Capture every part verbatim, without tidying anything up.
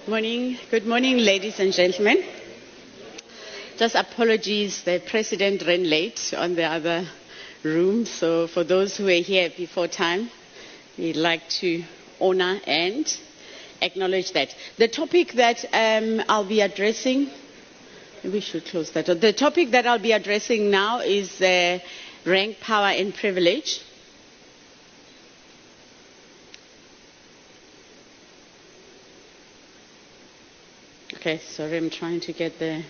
morning. Good morning, ladies and gentlemen. Just apologies, the president ran late on the other room. So for those who were here before time, we'd like to honor and acknowledge that. The topic that um, I'll be addressing, we should close that. The topic that I'll be addressing now is uh, rank, power and privilege. Okay, sorry, I'm trying to get the...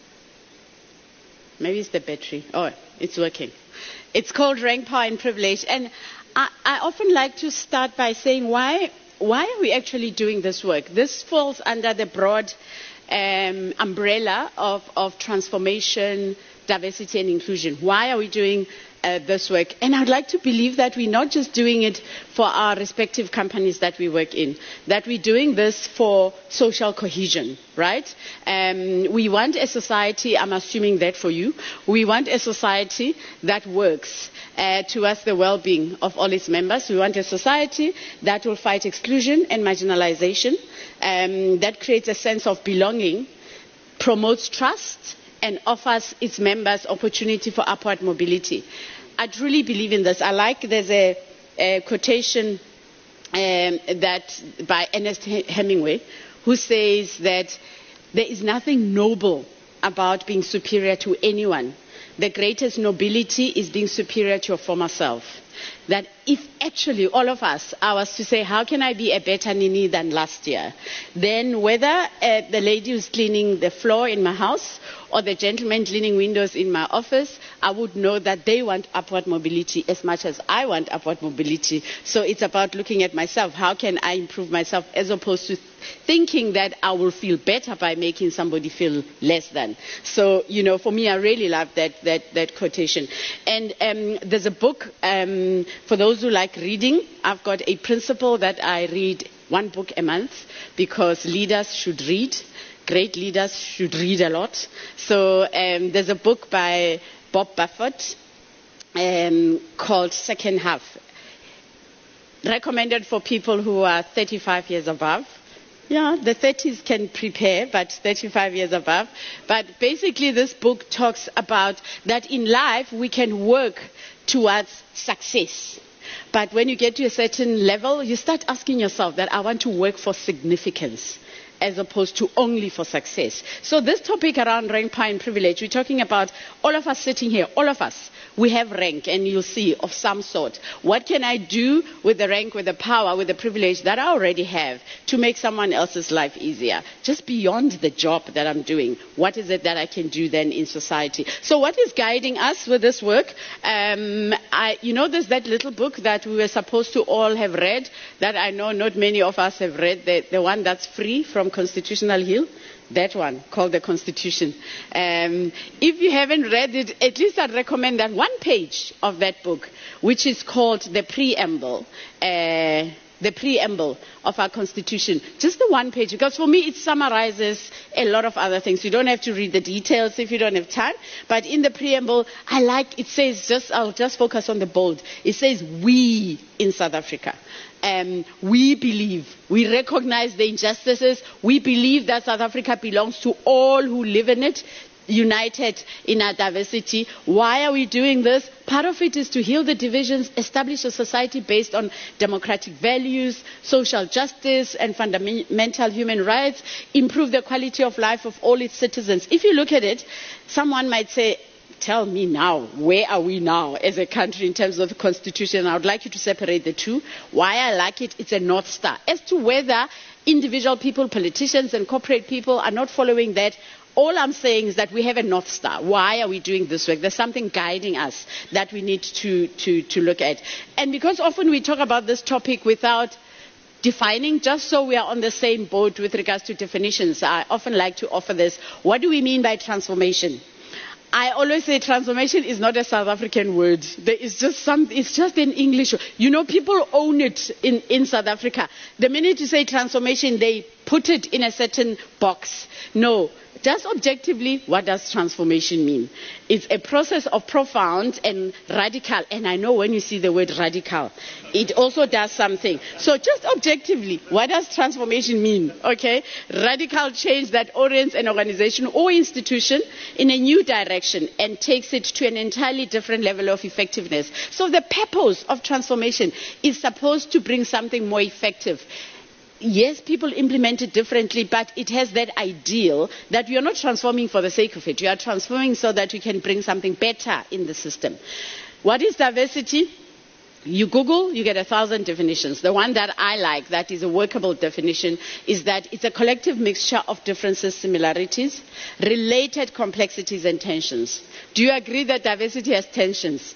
Maybe it's the battery. Oh, it's working. It's called Rank, Power and Privilege. And I, I often like to start by saying, why, why are we actually doing this work? This falls under the broad um, umbrella of, of transformation, diversity and inclusion. Why are we doing uh, this work? And I'd like to believe that we're not just doing it for our respective companies that we work in, that we're doing this for social cohesion, right? Um, we want a society, I'm assuming that for you, we want a society that works uh, towards the well-being of all its members. We want a society that will fight exclusion and marginalization, um, that creates a sense of belonging, promotes trust, and offers its members opportunity for upward mobility. I truly believe in this. I like, there's a, a quotation um, that by Ernest Hemingway, who says that there is nothing noble about being superior to anyone. The greatest nobility is being superior to your former self. That if actually all of us are was to say, how can I be a better Nini than last year? Then whether uh, the lady who's cleaning the floor in my house or the gentleman cleaning windows in my office, I would know that they want upward mobility as much as I want upward mobility. So it's about looking at myself. How can I improve myself as opposed to thinking that I will feel better by making somebody feel less than. So, you know, for me, I really love that, that, that quotation. And um, there's a book, um, for those who like reading, I've got a principle that I read one book a month because leaders should read. Great leaders should read a lot. So um, there's a book by Bob Buffett um, called Second Half, recommended for people who are thirty-five years above. Yeah, the thirties can prepare, but thirty-five years above. But basically this book talks about that in life we can work towards success. But when you get to a certain level, you start asking yourself that I want to work for significance as opposed to only for success. So this topic around rank, power and privilege, we're talking about all of us sitting here, all of us, we have rank, and you'll see, of some sort. What can I do with the rank, with the power, with the privilege that I already have to make someone else's life easier? Just beyond the job that I'm doing, what is it that I can do then in society? So what is guiding us with this work? Um, I, you know, there's that little book that we were supposed to all have read, that I know not many of us have read, the, the one that's free from Constitutional Hill. That one, called the Constitution. Um, if you haven't read it, at least I'd recommend that one page of that book, which is called the Preamble, uh, the Preamble of our Constitution. Just the one page, because for me it summarizes a lot of other things. You don't have to read the details if you don't have time, but in the Preamble, I like, it says, just I'll just focus on the bold. It says, we in South Africa. Um, we believe, we recognize the injustices, we believe that South Africa belongs to all who live in it, united in our diversity. Why are we doing this? Part of it is to heal the divisions, establish a society based on democratic values, social justice and fundamental human rights, improve the quality of life of all its citizens. If you look at it, someone might say, tell me now, where are we now as a country in terms of the Constitution? I would like you to separate the two. Why I like it, it's a North Star. As to whether individual people, politicians and corporate people are not following that, all I'm saying is that we have a North Star. Why are we doing this work? There's something guiding us that we need to, to, to look at. And because often we talk about this topic without defining, just so we are on the same boat with regards to definitions, I often like to offer this. What do we mean by transformation? I always say transformation is not a South African word. There is just some, it's just an English word. You know, people own it in, in South Africa. The minute you say transformation, they put it in a certain box. No. Just objectively, what does transformation mean? It's a process of profound and radical. And I know when you see the word radical, it also does something. So just objectively, what does transformation mean? Okay? Radical change that orients an organization or institution in a new direction and takes it to an entirely different level of effectiveness. So the purpose of transformation is supposed to bring something more effective. Yes, people implement it differently, but it has that ideal that you are not transforming for the sake of it. You are transforming so that you can bring something better in the system. What is diversity? You Google, you get a thousand definitions. The one that I like, that is a workable definition, is that it's a collective mixture of differences, similarities, related complexities and tensions. Do you agree that diversity has tensions?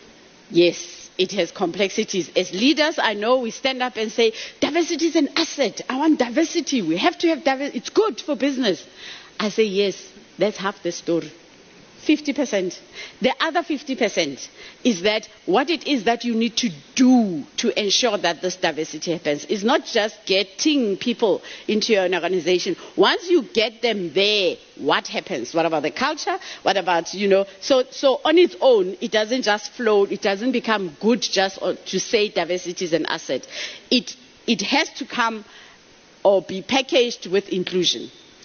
Yes. It has complexities. As leaders, I know we stand up and say, diversity is an asset. I want diversity. We have to have diversity. It's good for business. I say, yes, that's half the story. fifty percent. The other fifty percent is that what it is that you need to do to ensure that this diversity happens is not just getting people into your organization. Once you get them there, what happens? What about the culture? What about, you know, so, so on its own, it doesn't just flow. It doesn't become good just to say diversity is an asset. It, it has to come or be packaged with inclusion.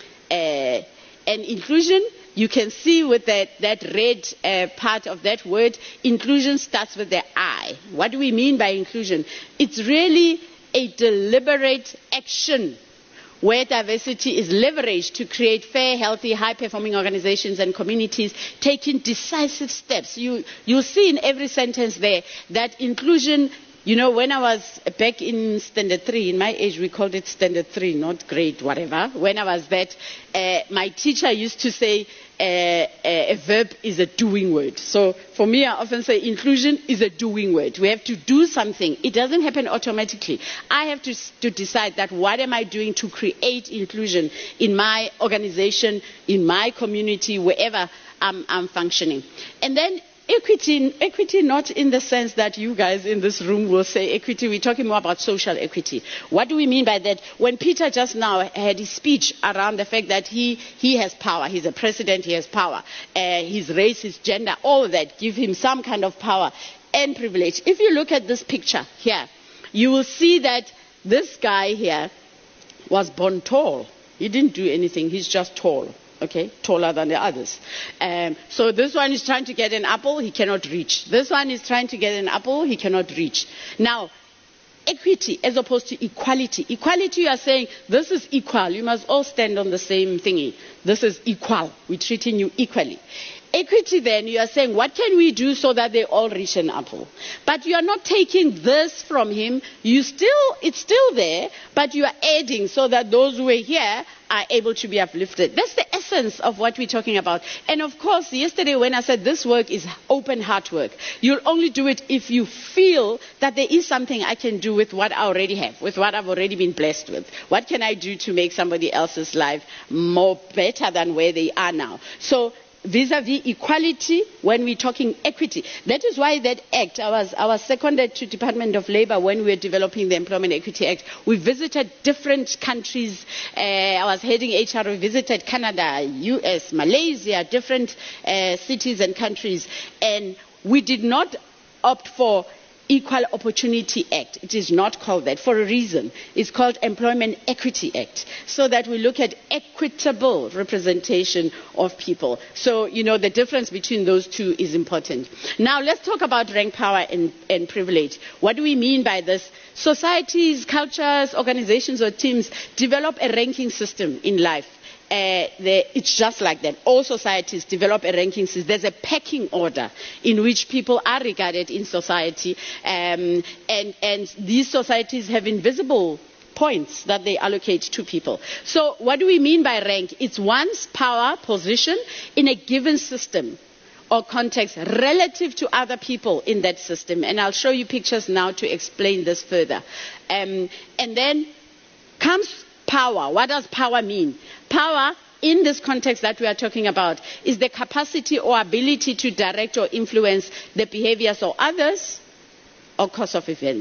Uh, and inclusion, you can see with that, that red uh, part of that word, inclusion starts with the I. What do we mean by inclusion? It's really a deliberate action where diversity is leveraged to create fair, healthy, high-performing organizations and communities, taking decisive steps. You, you'll see in every sentence there that inclusion. You know, when I was back in standard three, in my age we called it standard three, not grade, whatever. When I was that, uh, my teacher used to say uh, a verb is a doing word. So for me, I often say inclusion is a doing word. We have to do something. It doesn't happen automatically. I have to, to decide that what am I doing to create inclusion in my organization, in my community, wherever I'm, I'm functioning. And then Equity, equity not in the sense that you guys in this room will say equity. We're talking more about social equity. What do we mean by that? When Peter just now had his speech around the fact that he, he has power, he's a president, he has power, uh, his race, his gender, all of that give him some kind of power and privilege. If you look at this picture here, you will see that this guy here was born tall. He didn't do anything, he's just tall. Okay, taller than the others. Um, so this one is trying to get an apple, he cannot reach. This one is trying to get an apple, he cannot reach. Now, equity as opposed to equality. Equality, you are saying, this is equal. You must all stand on the same thingy. This is equal. We're treating you equally. Equity, then, you are saying, what can we do so that they all reach an apple? But you are not taking this from him. You still, it's still there, but you are adding so that those who are here are able to be uplifted. That's the essence of what we're talking about. And of course, yesterday when I said this work is open heart work, you'll only do it if you feel that there is something I can do with what I already have, with what I've already been blessed with. What can I do to make somebody else's life more better than where they are now? So vis-a-vis equality, when we're talking equity. That is why that act, I was, I was seconded to Department of Labour when we were developing the Employment Equity Act. We visited different countries. Uh, I was heading H R, we visited Canada, U S, Malaysia, different uh, cities and countries. And we did not opt for Equal Opportunity Act. It is not called that for a reason. It's called Employment Equity Act, so that we look at equitable representation of people. So, you know, the difference between those two is important. Now, let's talk about rank, power, and, and privilege. What do we mean by this? Societies, cultures, organizations, or teams develop a ranking system in life. Uh, it's just like that. All societies develop a ranking system. There's a pecking order in which people are regarded in society, um, and, and these societies have invisible points that they allocate to people. So what do we mean by rank? It's one's power position in a given system or context relative to other people in that system. And I'll show you pictures now to explain this further. Um, and then comes power. What does power mean? Power, in this context that we are talking about, is the capacity or ability to direct or influence the behaviors of others or course of events.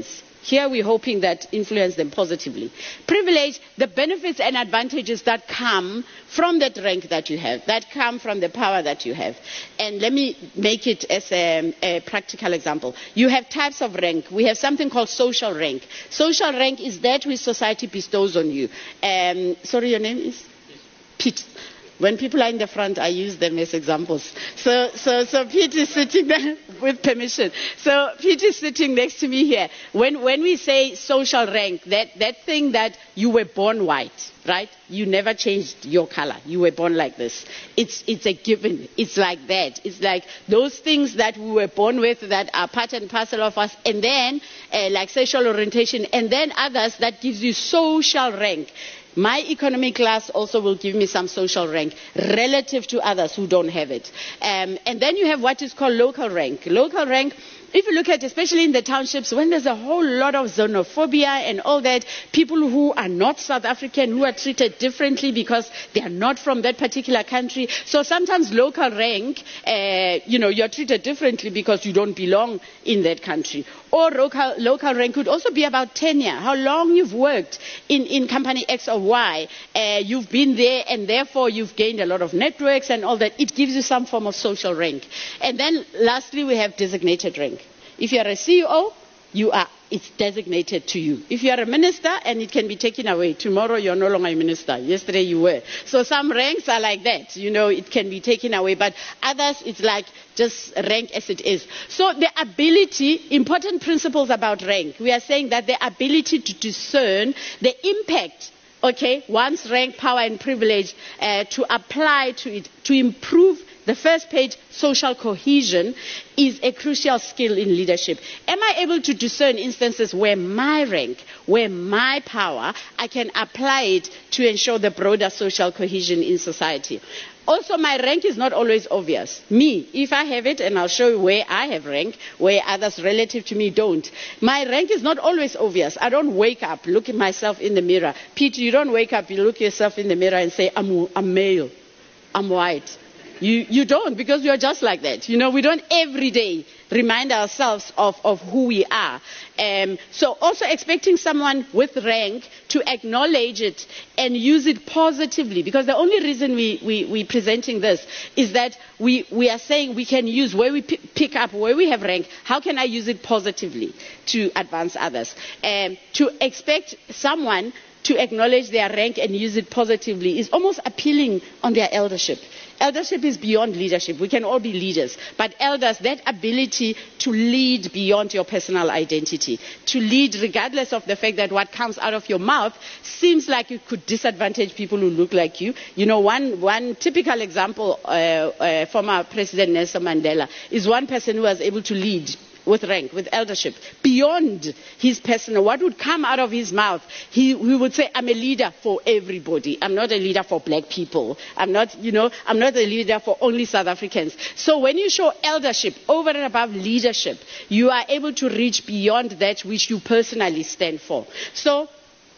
Here we're hoping that influence them positively. Privilege, the benefits and advantages that come from that rank that you have, that come from the power that you have. And let me make it as a, a practical example. You have types of rank. We have something called social rank. Social rank is that which society bestows on you. Um, sorry, your name is? Pete. When people are in the front, I use them as examples. So, so, so Pete is sitting there with permission. So Pete is sitting next to me here. When, when we say social rank, that, that thing that you were born white, right? You never changed your color. You were born like this. It's, it's a given. It's like that. It's like those things that we were born with that are part and parcel of us. And then, uh, like sexual orientation, and then others that gives you social rank. My economic class also will give me some social rank relative to others who don't have it. Um, and then you have what is called local rank. Local rank, if you look at, especially in the townships, when there's a whole lot of xenophobia and all that, people who are not South African, who are treated differently because they are not from that particular country. So sometimes local rank, uh, you know, you're treated differently because you don't belong in that country. Or local, local rank could also be about tenure, how long you've worked in, in company X or Y. Uh, you've been there and therefore you've gained a lot of networks and all that. It gives you some form of social rank. And then lastly, we have designated rank. If you are a C E O, you are, it's designated to you. If you are a minister, and it can be taken away. Tomorrow you're no longer a minister. Yesterday you were. So some ranks are like that. You know, it can be taken away. But others, it's like just rank as it is. So the ability, important principles about rank. We are saying that the ability to discern the impact, okay, one's rank, power and privilege, uh, to apply to it, to improve the first page, social cohesion, is a crucial skill in leadership. Am I able to discern instances where my rank, where my power, I can apply it to ensure the broader social cohesion in society? Also, my rank is not always obvious. Me, if I have it, and I'll show you where I have rank, where others relative to me don't. My rank is not always obvious. I don't wake up, look at myself in the mirror. Peter, you don't wake up, you look yourself in the mirror and say, I'm, I'm male, I'm white. You, you don't, because you are just like that. You know, we don't every day remind ourselves of, of who we are. Um, so also expecting someone with rank to acknowledge it and use it positively, because the only reason we, we, we're presenting this is that we, we are saying we can use where we p- pick up, where we have rank, how can I use it positively to advance others? Um, to expect someone to acknowledge their rank and use it positively is almost appealing on their eldership. Eldership is beyond leadership. We can all be leaders. But elders, that ability to lead beyond your personal identity, to lead regardless of the fact that what comes out of your mouth seems like it could disadvantage people who look like you. You know, one, one typical example, uh, uh, former President Nelson Mandela, is one person who was able to lead with rank, with eldership, beyond his personal, what would come out of his mouth. He, he would say, I'm a leader for everybody. I'm not a leader for black people. I'm not, you know, I'm not a leader for only South Africans. So when you show eldership over and above leadership, you are able to reach beyond that which you personally stand for. So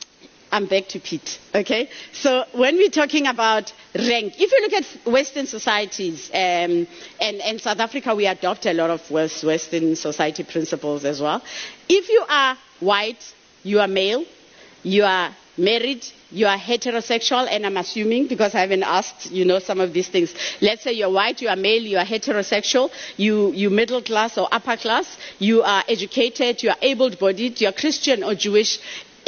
I'm back to Pete, okay? So when we're talking about rank, if you look at Western societies, um, and, and South Africa, we adopt a lot of West, Western society principles as well. If you are white, you are male, you are married, you are heterosexual, and I'm assuming, because I haven't asked, you know, some of these things. Let's say you're white, you are male, you are heterosexual, you, you middle class or upper class, you are educated, you are able-bodied, you are Christian or Jewish.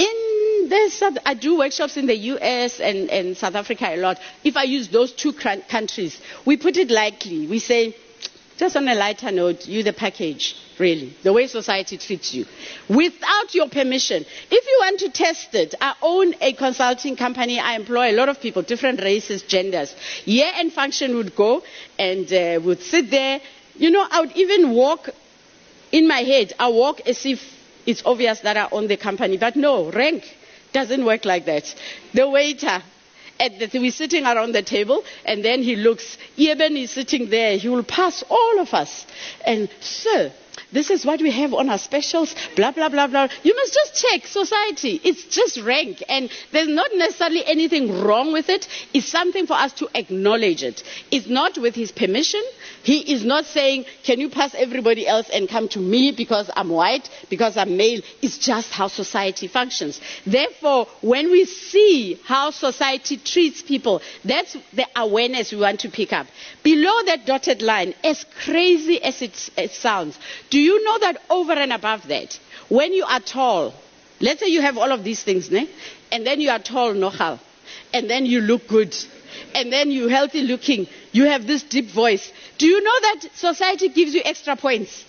In this, I do workshops in the U S and, and South Africa a lot. If I use those two countries, we put it lightly. We say, just on a lighter note, you're the package, really, the way society treats you, without your permission. If you want to test it, I own a consulting company. I employ a lot of people, different races, genders. Year End Function would go and uh, would sit there. You know, I would even walk in my head. I walk as if it's obvious that I own the company. But no, rank doesn't work like that. The waiter, at the, we're sitting around the table, and then he looks, Eben is sitting there, he will pass all of us. And, sir, this is what we have on our specials, blah, blah, blah, blah. You must just check society. It's just rank. And there's not necessarily anything wrong with it. It's something for us to acknowledge it. It's not with his permission. He is not saying, can you pass everybody else and come to me because I'm white, because I'm male. It's just how society functions. Therefore, when we see how society treats people, that's the awareness we want to pick up. Below that dotted line, as crazy as it, it sounds, do you know that over and above that, when you are tall, let's say you have all of these things, ne? And then you are tall, nochal, and then you look good, and then you're healthy looking, you have this deep voice. Do you know that society gives you extra points?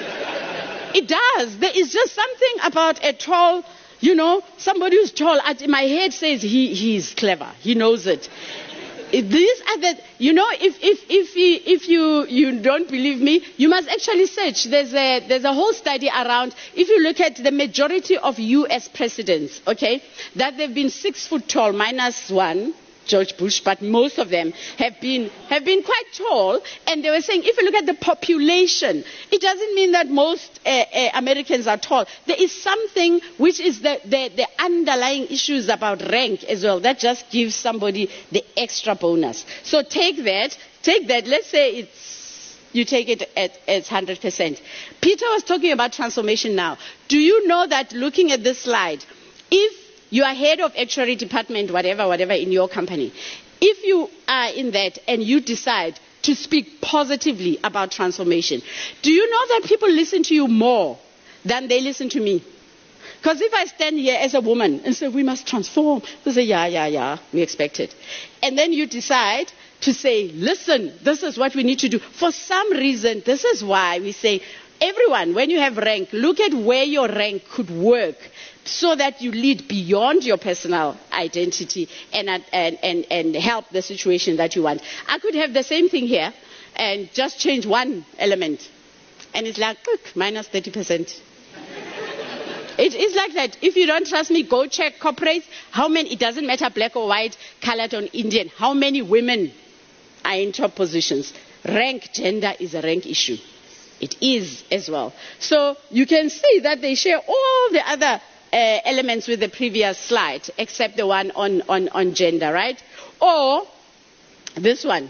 It does. There is just something about a tall, you know, somebody who's tall. My head says he, he's clever. He knows it. These are the, you know, if if if you, if you you don't believe me, you must actually search. There's a there's a whole study around. If you look at the majority of U S presidents, okay, that they've been six foot tall, minus one, George Bush, but most of them have been have been quite tall. And they were saying, if you look at the population, it doesn't mean that most uh, uh, Americans are tall. There is something which is the, the the underlying issues about rank as well that just gives somebody the extra bonus. So take that, take that. Let's say it's you take it at at one hundred percent. Peter was talking about transformation now. Do you know that looking at this slide, if you are head of actuary department, whatever, whatever, in your company. If you are in that and you decide to speak positively about transformation, do you know that people listen to you more than they listen to me? Because if I stand here as a woman and say, we must transform, they say, yeah, yeah, yeah, we expect it. And then you decide to say, listen, this is what we need to do. For some reason, this is why we say, everyone, when you have rank, look at where your rank could work, so that you lead beyond your personal identity and, and, and, and help the situation that you want. I could have the same thing here and just change one element. And it's like, look, minus thirty percent. It is like that. If you don't trust me, go check corporates. How many, it doesn't matter black or white, colored or Indian, how many women are in top positions. Rank, gender is a rank issue. It is as well. So you can see that they share all the other Uh, elements with the previous slide, except the one on, on, on gender, right? Or this one,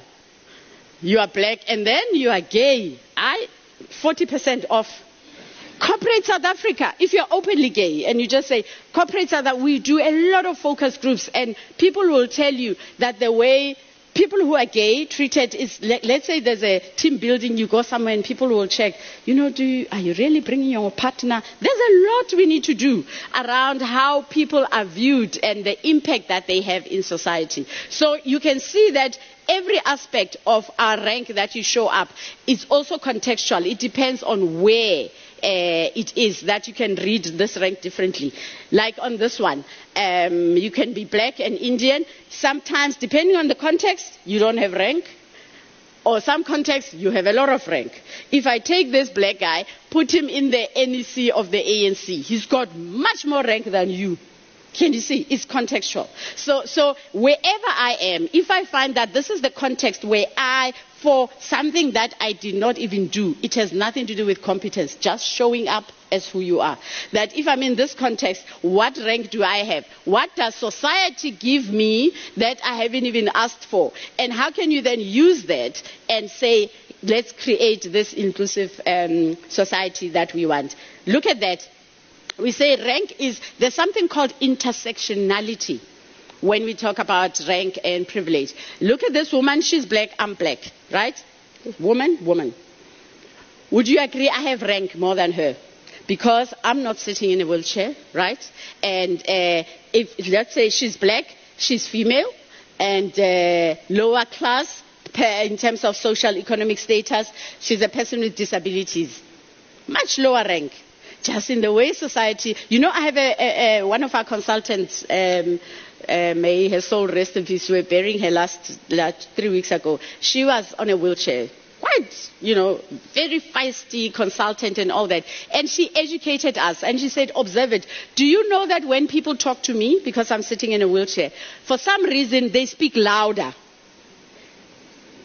you are black and then you are gay. I forty percent off. Corporate South Africa, if you're openly gay and you just say, corporate South Africa, we do a lot of focus groups and people will tell you that the way people who are gay treated is, let, let's say there's a team building, you go somewhere and people will check, you know, do you, are you really bringing your partner? There's a lot we need to do around how people are viewed and the impact that they have in society. So you can see that every aspect of our rank that you show up is also contextual. It depends on where Uh, it is that you can read this rank differently. Like on this one, um, you can be black and Indian. Sometimes, depending on the context, you don't have rank. Or some contexts, you have a lot of rank. If I take this black guy, put him in the N E C of the A N C, he's got much more rank than you. Can you see? It's contextual. So, so wherever I am, if I find that this is the context where I, for something that I did not even do, it has nothing to do with competence, just showing up as who you are. That if I'm in this context, what rank do I have? What does society give me that I haven't even asked for? And how can you then use that and say, let's create this inclusive um, society that we want? Look at that. We say rank is, there's something called intersectionality when we talk about rank and privilege. Look at this woman, she's black, I'm black, right? Woman, woman. Would you agree I have rank more than her? Because I'm not sitting in a wheelchair, right? And uh, if, let's say she's black, she's female, and uh, lower class in terms of social economic status, she's a person with disabilities. Much lower rank. Just in the way society, you know, I have a, a, a one of our consultants, um, uh, may her soul rest in peace, we were burying her last, last three weeks ago. She was on a wheelchair, quite, you know, very feisty consultant and all that. And she educated us and she said, observe it. Do you know that when people talk to me, because I'm sitting in a wheelchair, for some reason they speak louder?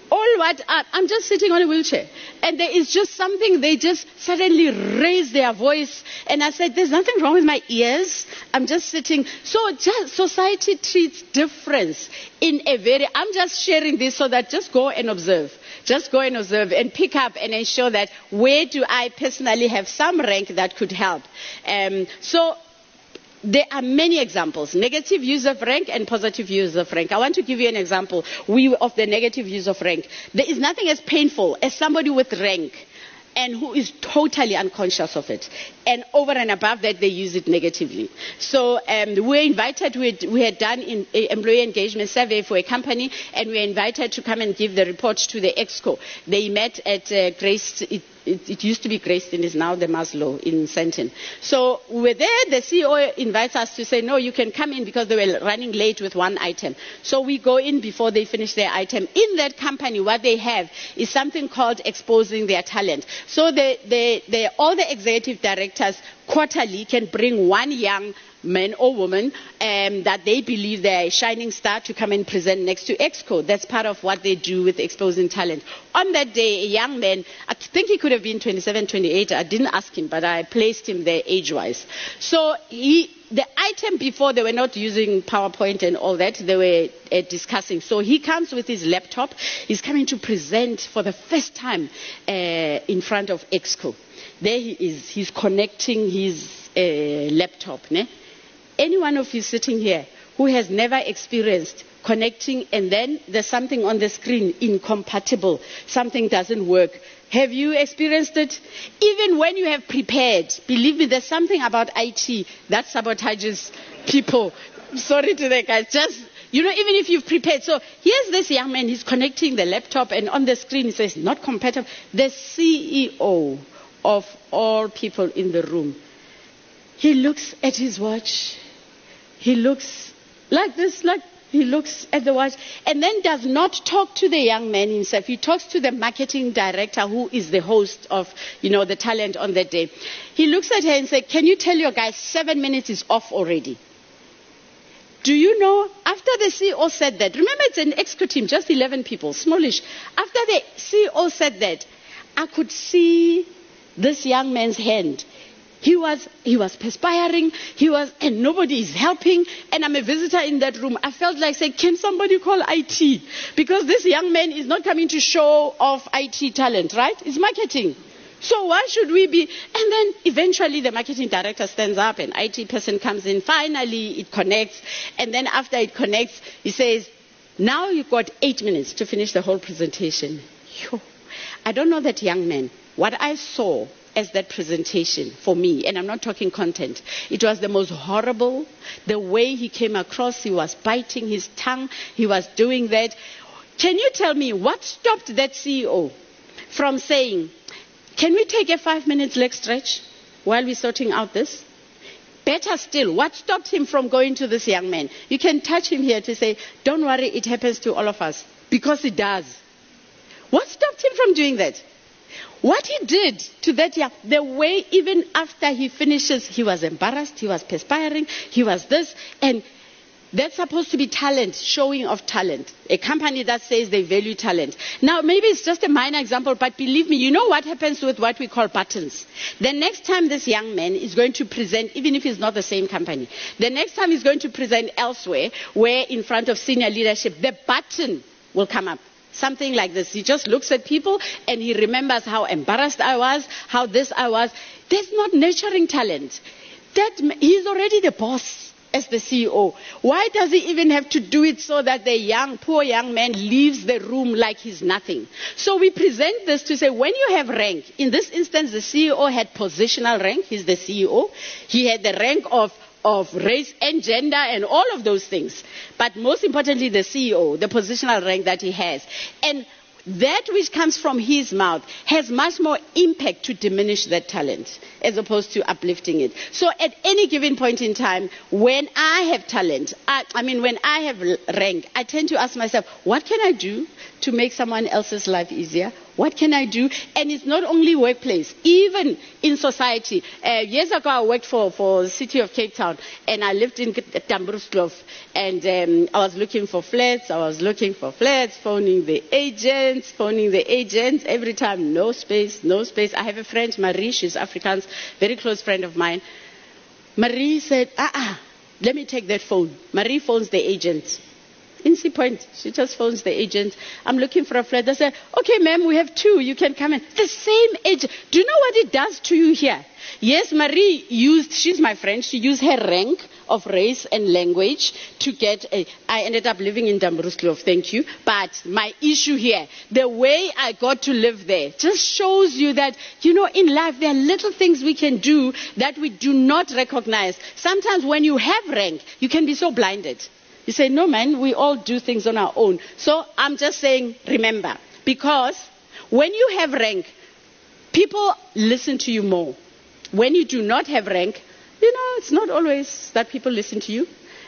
all what are, I'm just sitting on a wheelchair, and there is just something, they just suddenly raise their voice, and I said, there's nothing wrong with my ears, I'm just sitting. So just society treats difference in a very, I'm just sharing this so that just go and observe. Just go and observe and pick up and ensure that where do I personally have some rank that could help. Um, so there are many examples, negative use of rank and positive use of rank. I want to give you an example we, of the negative use of rank. There is nothing as painful as somebody with rank and who is totally unconscious of it. And over and above that, they use it negatively. So um, we were invited, we had, we had done an employee engagement survey for a company, and we were invited to come and give the report to the EXCO. They met at uh, Grace, it, it, it used to be Grayston, is now the Maslow in Sandton. So we were there, the C E O invites us to say, no, you can come in because they were running late with one item. So we go in before they finish their item. In that company, what they have is something called exposing their talent. So they, they, they, all the executive directors quarterly can bring one young man or woman um, that they believe they're a shining star to come and present next to EXCO. That's part of what they do with exposing talent. On that day, a young man, I think he could have been twenty-seven, twenty-eight, I didn't ask him, but I placed him there age-wise. So he, the item before, they were not using PowerPoint and all that, they were uh, discussing. So he comes with his laptop, he's coming to present for the first time uh, in front of EXCO. There he is, he's connecting his uh, laptop. Ne? Any one of you sitting here who has never experienced connecting and then there's something on the screen incompatible, something doesn't work. Have you experienced it? Even when you have prepared, believe me, there's something about I T that sabotages people. Sorry to that guys, just, you know, even if you've prepared. So here's this young man, he's connecting the laptop and on the screen it says not compatible. The C E O of all people in the room, he looks at his watch, he looks like this, like he looks at the watch, and then does not talk to the young man himself. He talks to the marketing director who is the host of, you know, the talent on that day. He looks at her and says, can you tell your guys seven minutes is off already? Do you know, after the C E O said that, remember it's an EXCO team, just eleven people, smallish. After the C E O said that, I could see this young man's hand. He was, he was perspiring, he was, and nobody is helping, and I'm a visitor in that room. I felt like saying, can somebody call I T? Because this young man is not coming to show off I T talent, right? It's marketing. So why should we be? And then eventually the marketing director stands up, and I T person comes in, finally it connects, and then after it connects, he says, now you've got eight minutes to finish the whole presentation. Yo. I don't know that young man. What I saw as that presentation for me, and I'm not talking content, it was the most horrible, the way he came across, he was biting his tongue, he was doing that. Can you tell me what stopped that C E O from saying, can we take a five minutes leg stretch while we're sorting out this? Better still, what stopped him from going to this young man? You can touch him here to say, don't worry, it happens to all of us, because it does. What stopped him from doing that? What he did to that young, the way even after he finishes, he was embarrassed, he was perspiring, he was this, and that's supposed to be talent, showing of talent. A company that says they value talent. Now, maybe it's just a minor example, but believe me, you know what happens with what we call buttons. The next time this young man is going to present, even if it's not the same company, the next time he's going to present elsewhere, where in front of senior leadership, the button will come up. Something like this. He just looks at people and he remembers how embarrassed I was, how this I was. That's not nurturing talent. That, he's already the boss as the C E O. Why does he even have to do it so that the young, poor young man leaves the room like he's nothing? So we present this to say, when you have rank, in this instance the C E O had positional rank, he's the C E O. He had the rank of of race and gender and all of those things. But most importantly, the C E O, the positional rank that he has. And that which comes from his mouth has much more impact to diminish that talent as opposed to uplifting it. So at any given point in time, when I have talent, I, I mean, when I have rank, I tend to ask myself, what can I do to make someone else's life easier? What can I do? And it's not only workplace, even in society. Uh, years ago, I worked for, for the city of Cape Town, and I lived in Tambruskloof, and um, I was looking for flats, I was looking for flats, phoning the agents, agents, phoning the agents, every time, no space, no space. I have a friend, Marie, she's Afrikaans, very close friend of mine. Marie said, ah, ah, let me take that phone. Marie phones the agent. In Sea Point, she just phones the agent. I'm looking for a flat. They say, okay, ma'am, we have two. You can come in. The same agent. Do you know what it does to you here? Yes, Marie used, she's my friend, she used her rank of race and language to get a, I ended up living in Dambruskloof, thank you. But my issue here, the way I got to live there, just shows you that, you know, in life there are little things we can do that we do not recognize. Sometimes when you have rank, you can be so blinded. You say, no man, we all do things on our own. So I'm just saying, remember, because when you have rank, people listen to you more. When you do not have rank, you know, it's not always that people listen to you.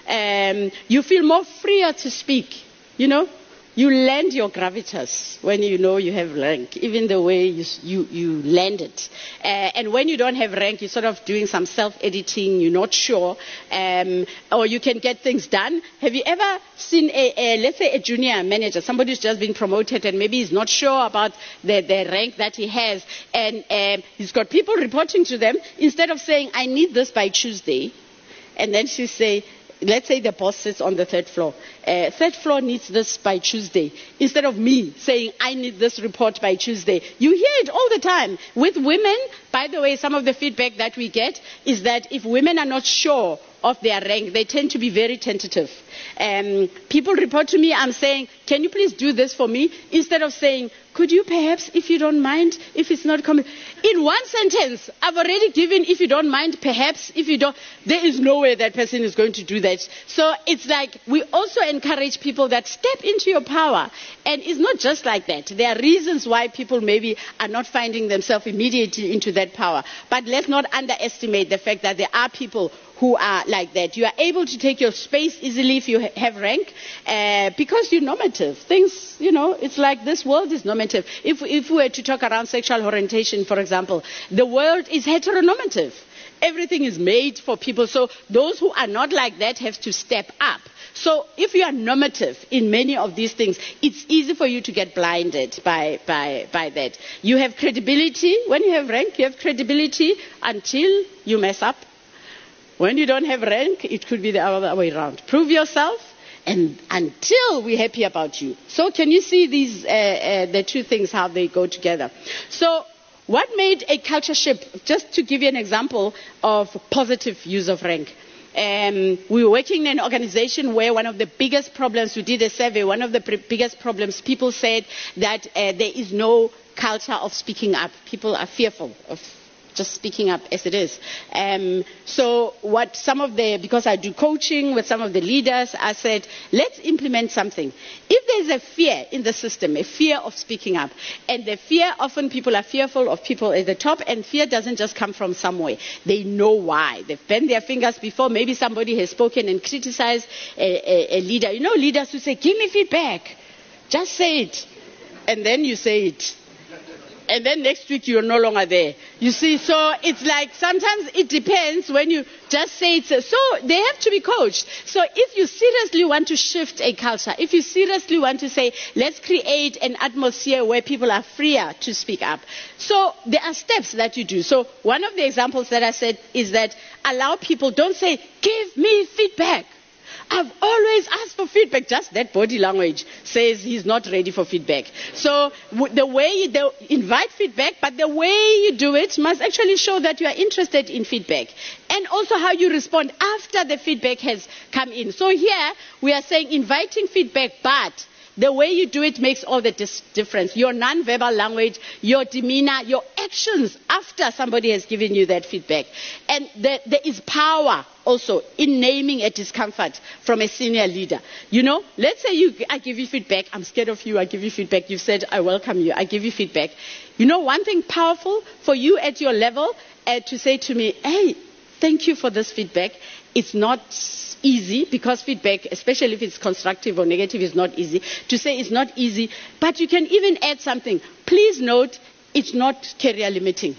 Um, you feel more freer to speak, you know. You lend your gravitas when you know you have rank, even the way you, you, you lend it. Uh, and when you don't have rank, you're sort of doing some self-editing, you're not sure, um, or you can get things done. Have you ever seen, a, a, let's say, a junior manager, somebody who's just been promoted and maybe he's not sure about the, the rank that he has, and um, he's got people reporting to them, instead of saying, I need this by Tuesday, and then she say, let's say the boss sits on the third floor. Uh, third floor needs this by Tuesday. Instead of me saying, I need this report by Tuesday. You hear it all the time. With women, by the way, some of the feedback that we get is that if women are not sure of their rank, they tend to be very tentative. Um, people report to me, I'm saying, can you please do this for me? Instead of saying, could you perhaps, if you don't mind, if it's not coming. In one sentence, I've already given, if you don't mind, perhaps, if you don't, there is no way that person is going to do that. So it's like, we also encourage people that step into your power. And it's not just like that. There are reasons why people maybe are not finding themselves immediately into that power. But let's not underestimate the fact that there are people who are like that. You are able to take your space easily if you ha- have rank, uh, because you're normative. Things, you know, it's like this world is normative. If, if we were to talk around sexual orientation, for example, the world is heteronormative. Everything is made for people. So those who are not like that have to step up. So if you are normative in many of these things, it's easy for you to get blinded by, by, by that. You have credibility. When you have rank, you have credibility until you mess up. When you don't have rank, it could be the other way around. Prove yourself, and until we're happy about you. So can you see these, uh, uh, the two things, how they go together? So what made a culture shift? Just to give you an example of positive use of rank. Um, we were working in an organization where one of the biggest problems, we did a survey, one of the pr- biggest problems, people said that uh, there is no culture of speaking up. People are fearful of just speaking up as it is. Um, so what some of the, because I do coaching with some of the leaders, I said, let's implement something. If there's a fear in the system, a fear of speaking up, and the fear, often people are fearful of people at the top, and fear doesn't just come from somewhere. They know why. They've bent their fingers before. Maybe somebody has spoken and criticized a, a, a leader. You know, leaders who say, give me feedback. Just say it. And then you say it. And then next week you're no longer there. You see, so it's like sometimes it depends when you just say it. So they have to be coached. So if you seriously want to shift a culture, if you seriously want to say, let's create an atmosphere where people are freer to speak up. So there are steps that you do. So one of the examples that I said is that allow people, don't say, give me feedback. I've always asked for feedback. Just that body language says he's not ready for feedback. So w- the way you do, invite feedback, but the way you do it must actually show that you are interested in feedback. And also how you respond after the feedback has come in. So here we are saying inviting feedback, but the way you do it makes all the dis- difference. Your non-verbal language, your demeanor, your actions after somebody has given you that feedback. And the, there is power also in naming a discomfort from a senior leader. You know, let's say you, I give you feedback. I'm scared of you. I give you feedback. You've said, I welcome you. I give you feedback. You know, one thing powerful for you at your level uh, to say to me, hey, thank you for this feedback. It's not easy, because feedback, especially if it's constructive or negative, is not easy. To say it's not easy, but you can even add something. Please note, it's not career limiting.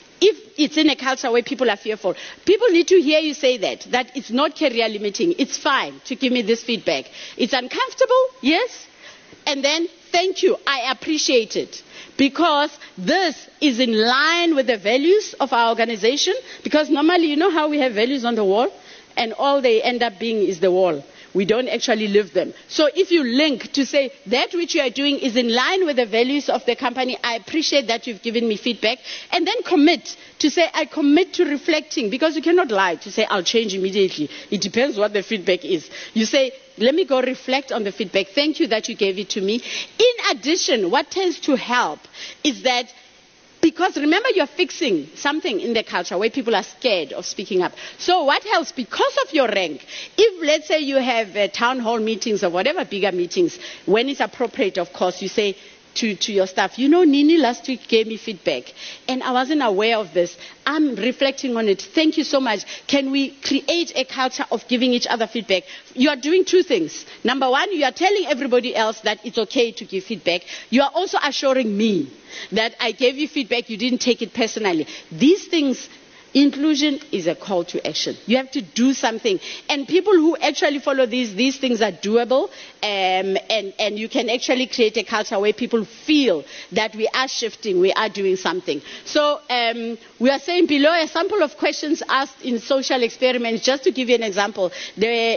If it's in a culture where people are fearful, people need to hear you say that, that it's not career limiting. It's fine to give me this feedback. It's uncomfortable, yes, and then thank you, I appreciate it. Because this is in line with the values of our organization. Because normally, you know how we have values on the wall? And all they end up being is the wall. We don't actually live them. So if you link to say that which you are doing is in line with the values of the company, I appreciate that you've given me feedback. And then commit to say, I commit to reflecting. Because you cannot lie to say, I'll change immediately. It depends what the feedback is. You say, let me go reflect on the feedback. Thank you that you gave it to me. In addition, what tends to help is that, because remember, you're fixing something in the culture where people are scared of speaking up. So what helps, because of your rank, if let's say you have uh, town hall meetings or whatever bigger meetings, when it's appropriate, of course, you say to, to your staff, you know, Nini last week gave me feedback and I wasn't aware of this. I'm reflecting on it. Thank you so much. Can we create a culture of giving each other feedback? You are doing two things. Number one, you are telling everybody else that it's okay to give feedback. You are also assuring me that I gave you feedback, you didn't take it personally. These things, inclusion is a call to action. You have to do something. And people who actually follow these, these things are doable. Um, and, and you can actually create a culture where people feel that we are shifting, we are doing something. So um, we are saying below a sample of questions asked in social experiments, just to give you an example. The,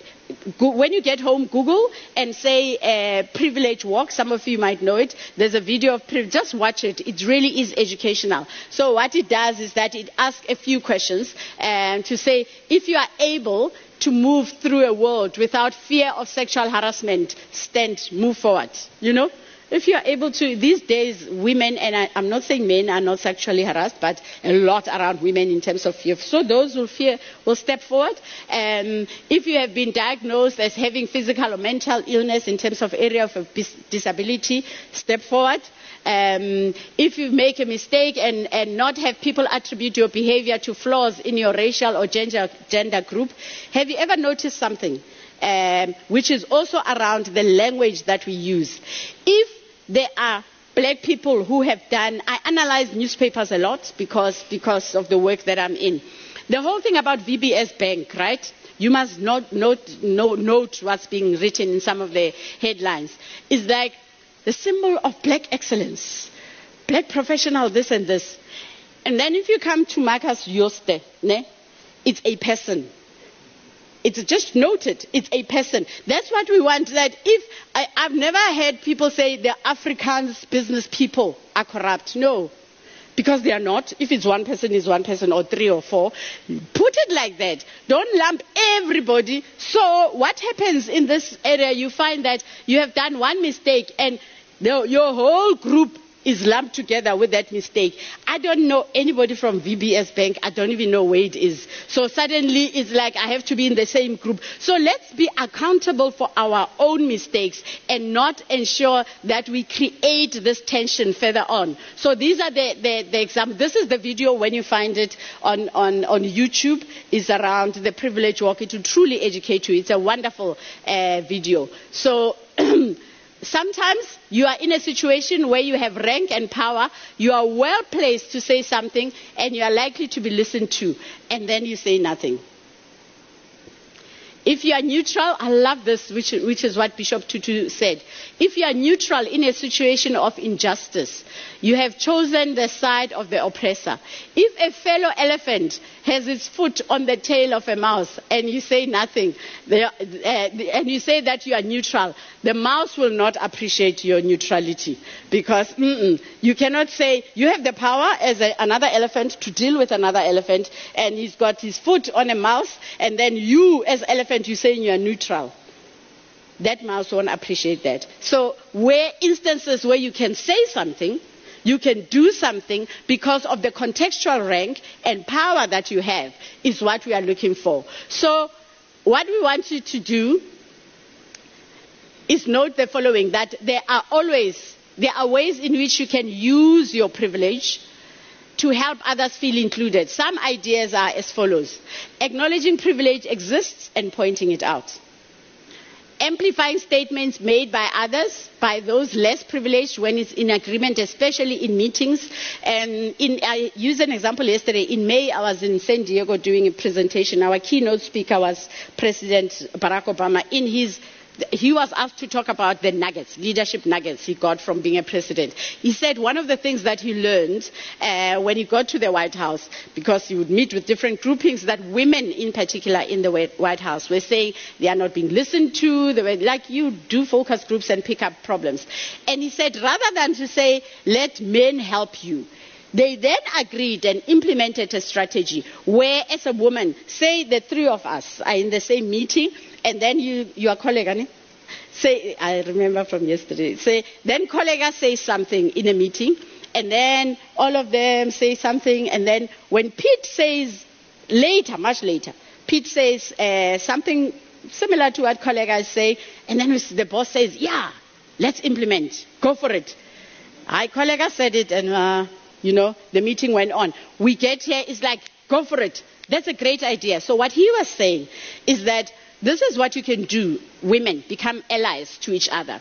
when you get home, Google and say uh, privilege walk. Some of you might know it. There's a video of privilege. Just watch it. It really is educational. So what it does is that it asks a few questions um, to say, if you are able to move through a world without fear of sexual harassment, stand, move forward. You know? If you are able to, these days, women, and I, I'm not saying men are not sexually harassed, but a lot around women in terms of fear. So those who fear will step forward. Um, if you have been diagnosed as having physical or mental illness in terms of area of disability, step forward. Um, if you make a mistake and, and not have people attribute your behavior to flaws in your racial or gender, gender group, have you ever noticed something? Um, which is also around the language that we use. If there are black people who have done, I analyze newspapers a lot because, because of the work that I'm in. The whole thing about V B S Bank, right? You must not note, note, note what's being written in some of the headlines. It's like the symbol of black excellence, black professional, this and this. And then if you come to Marcus Jooste, ne, it's a person. It's just noted, it's a person. That's what we want. That if I, I've never heard people say the Afrikaans business people are corrupt. No, because they are not. If it's one person, is one person, or three or four. Put it like that. Don't lump everybody. So what happens in this area? You find that you have done one mistake, and the, your whole group is lumped together with that mistake. I don't know anybody from V B S Bank. I don't even know where it is. So suddenly it's like I have to be in the same group. So let's be accountable for our own mistakes and not ensure that we create this tension further on. So these are the, the, the examples. This is the video when you find it on, on, on YouTube. Is around the privilege walk. It will truly educate you. It's a wonderful uh, video. So sometimes you are in a situation where you have rank and power, you are well placed to say something, and you are likely to be listened to, and then you say nothing. If you are neutral, I love this, which, which is what Bishop Tutu said. If you are neutral in a situation of injustice, you have chosen the side of the oppressor. If a fellow elephant has its foot on the tail of a mouse and you say nothing, they, uh, and you say that you are neutral, the mouse will not appreciate your neutrality. Because mm-mm, you cannot say, you have the power as a, another elephant to deal with another elephant, and he's got his foot on a mouse, and then you as elephant, you're saying you are neutral. That mouse won't appreciate that. So where instances where you can say something, you can do something because of the contextual rank and power that you have is what we are looking for. So what we want you to do is note the following, that there are always, there are ways in which you can use your privilege to help others feel included. Some ideas are as follows. Acknowledging privilege exists and pointing it out. Amplifying statements made by others, by those less privileged when it's in agreement, especially in meetings. And in, I used an example yesterday. In May, I was in San Diego doing a presentation. Our keynote speaker was President Barack Obama. In his he was asked to talk about the nuggets, leadership nuggets he got from being a president. He said one of the things that he learned uh, when he got to the White House, because he would meet with different groupings, that women in particular in the White House were saying they are not being listened to, they were like, you do focus groups and pick up problems. And he said rather than to say, let men help you, they then agreed and implemented a strategy where, as a woman, say the three of us are in the same meeting, and then you, your colleague, say, I remember from yesterday, say, then colleague says something in a meeting, and then all of them say something, and then when Pete says later, much later, Pete says uh, something similar to what colleagues say, and then the boss says, yeah, let's implement, go for it. I colleague said it, and uh, you know, the meeting went on. We get here, it's like, go for it. That's a great idea. So what he was saying is that this is what you can do, women, become allies to each other.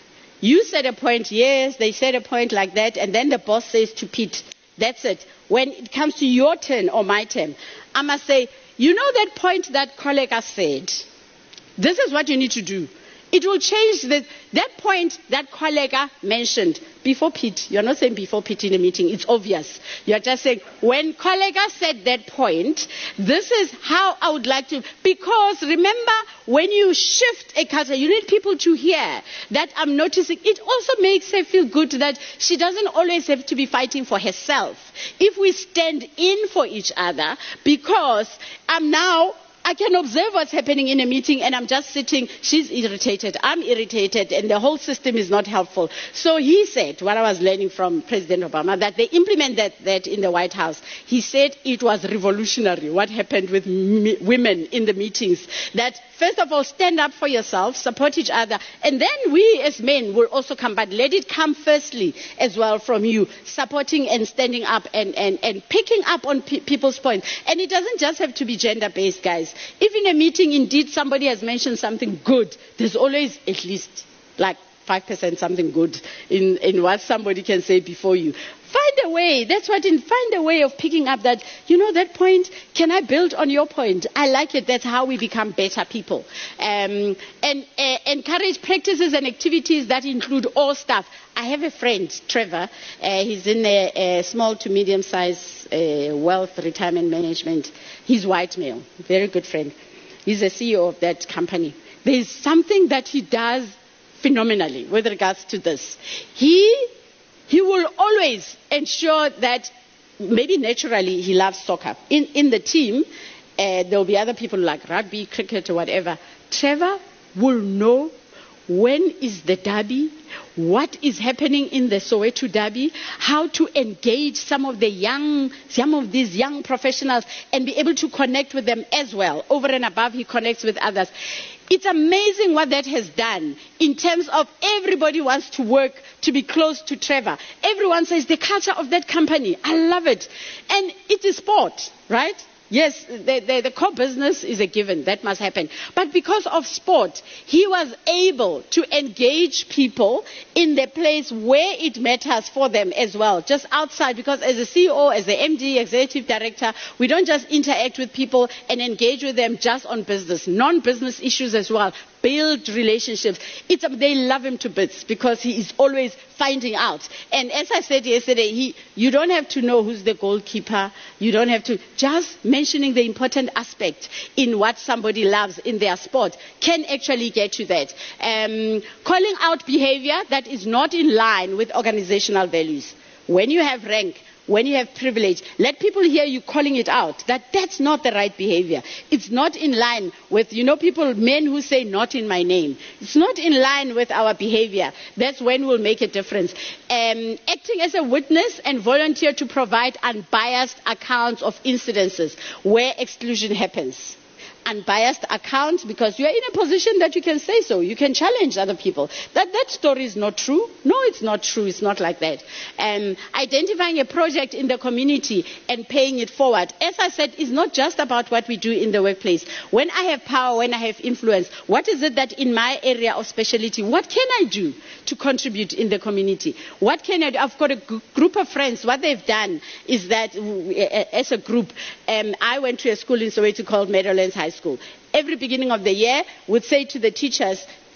You said a point, yes, they said a point like that, and then the boss says to Pete, that's it. When it comes to your turn or my turn, I must say, you know that point that colleague said? This is what you need to do. It will change the, that point that colleague mentioned before Pete. You're not saying before Pete in a meeting. It's obvious. You're just saying, when colleague said that point, this is how I would like to. Because remember, when you shift a culture, you need people to hear that I'm noticing. It also makes her feel good that she doesn't always have to be fighting for herself. If we stand in for each other, because I'm now, I can observe what's happening in a meeting and I'm just sitting, she's irritated, I'm irritated, and the whole system is not helpful. So he said, what I was learning from President Obama, that they implemented that, that in the White House. He said it was revolutionary what happened with me, women in the meetings. That first of all, stand up for yourself, support each other, and then we as men will also come, but let it come firstly as well from you, supporting and standing up and, and, and picking up on pe- people's points. And it doesn't just have to be gender-based, guys. If in a meeting indeed somebody has mentioned something good, there's always at least like five percent something good in, in what somebody can say before you. Find a way. That's what in find a way of picking up that, you know, that point, can I build on your point? I like it. That's how we become better people. Um, and uh, encourage practices and activities that include all staff. I have a friend, Trevor. Uh, he's in a, a small to medium size uh, wealth retirement management. He's white male. Very good friend. He's the C E O of that company. There's something that he does phenomenally with regards to this. He He will always ensure that, maybe naturally he loves soccer. In, in the team, uh, there will be other people like rugby, cricket, or whatever. Trevor will know when is the derby, what is happening in the Soweto derby, how to engage some of the young, some of these young professionals and be able to connect with them as well. Over and above, he connects with others. It's amazing what that has done in terms of everybody wants to work to be close to Trevor. Everyone says the culture of that company. I love it. And it is sport, right? Yes, the, the, the core business is a given. That must happen. But because of sport, he was able to engage people in the place where it matters for them as well, just outside. Because as a C E O, as the M D, executive director, we don't just interact with people and engage with them just on business, non-business issues as well. Build relationships. It's, they love him to bits because he is always finding out. And as I said yesterday, he, you don't have to know who's the goalkeeper. You don't have to. Just mentioning the important aspect in what somebody loves in their sport can actually get you that. Um, calling out behavior that is not in line with organizational values. When you have rank, when you have privilege, let people hear you calling it out, that that's not the right behavior. It's not in line with, you know, people, men who say not in my name. It's not in line with our behavior. That's when we'll make a difference. Um, acting as a witness and volunteer to provide unbiased accounts of incidences where exclusion happens. Unbiased accounts, because you are in a position that you can say so. You can challenge other people. That that story is not true. No, it's not true. It's not like that. Um, identifying a project in the community and paying it forward. As I said, it's not just about what we do in the workplace. When I have power, when I have influence, what is it that in my area of specialty, what can I do to contribute in the community? What can I do? I've got a g- group of friends. What they've done is that as a group, um, I went to a school in Soweto called Meadowlands High School. Every beginning of the year, would say to the teachers,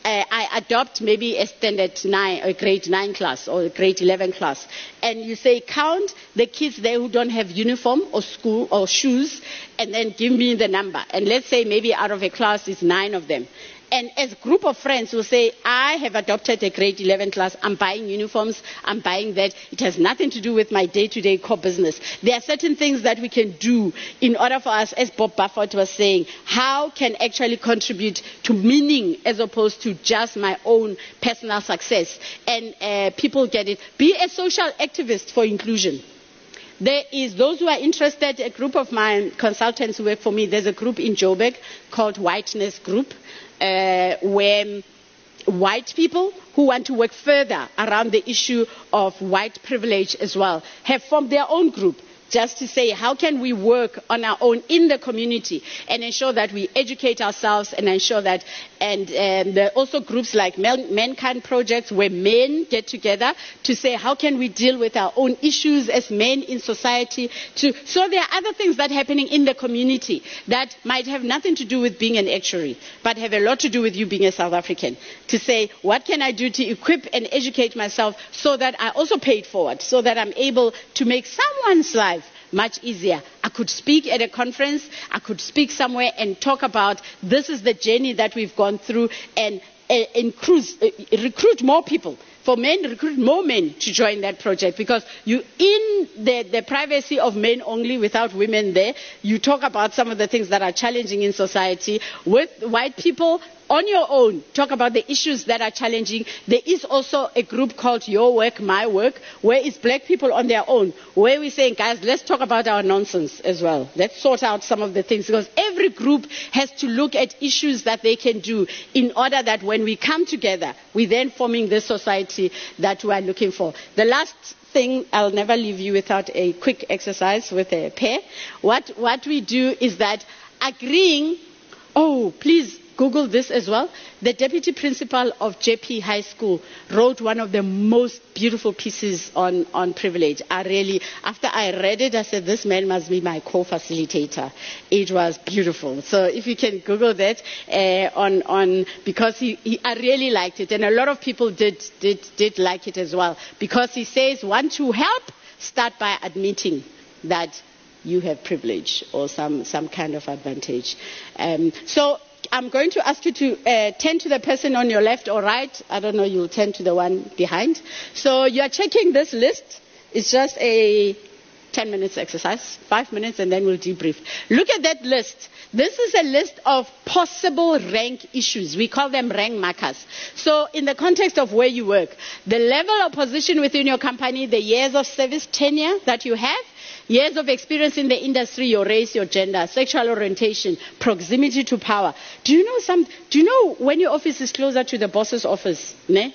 uh, I adopt maybe a standard nine, a grade nine class or a grade eleven class, and you say count the kids there who don't have uniform or school or shoes, and then give me the number. And let's say maybe out of a class is nine of them. And as a group of friends will say, I have adopted a grade eleven class, I'm buying uniforms, I'm buying that. It has nothing to do with my day-to-day core business. There are certain things that we can do in order for us, as Bob Buffett was saying, how can actually contribute to meaning as opposed to just my own personal success. And uh, people get it. Be a social activist for inclusion. There is those who are interested, a group of my consultants who work for me, there's a group in Joburg called Whiteness Group, uh, where white people who want to work further around the issue of white privilege as well have formed their own group, just to say how can we work on our own in the community and ensure that we educate ourselves and ensure that, and um, there are also groups like Mankind Projects where men get together to say how can we deal with our own issues as men in society. To, so there are other things that are happening in the community that might have nothing to do with being an actuary, but have a lot to do with you being a South African. To say what can I do to equip and educate myself so that I also pay it forward, so that I'm able to make someone's life much easier. I could speak at a conference, I could speak somewhere and talk about this is the journey that we've gone through, and uh, increase, uh, recruit more people. For men, recruit more men to join that project, because you, in the, the privacy of men only, without women there, you talk about some of the things that are challenging in society. With white people, on your own, talk about the issues that are challenging. There is also a group called Your Work, My Work, where it's black people on their own, where we're saying, guys, let's talk about our nonsense as well. Let's sort out some of the things, because every group has to look at issues that they can do in order that when we come together, we're then forming this society that we are looking for. The last thing, I'll never leave you without a quick exercise with a pair. What, what we do is that agreeing, oh, please, Google this as well. The deputy principal of J P High School wrote one of the most beautiful pieces on, on privilege. I really, after I read it, I said, this man must be my co-facilitator. It was beautiful. So if you can Google that, uh, on, on, because he, he, I really liked it. And a lot of people did, did, did like it as well. Because he says, want to help? Start by admitting that you have privilege or some, some kind of advantage. Um, so, I'm going to ask you to uh, turn to the person on your left or right. I don't know, you'll turn to the one behind. So you are checking this list. It's just a ten minutes exercise, five minutes, and then we'll debrief. Look at that list. This is a list of possible rank issues. We call them rank markers. So in the context of where you work, the level of position within your company, the years of service tenure that you have, years of experience in the industry, your race, your gender, sexual orientation, proximity to power. Do you know some? Do you know when your office is closer to the boss's office? Ne?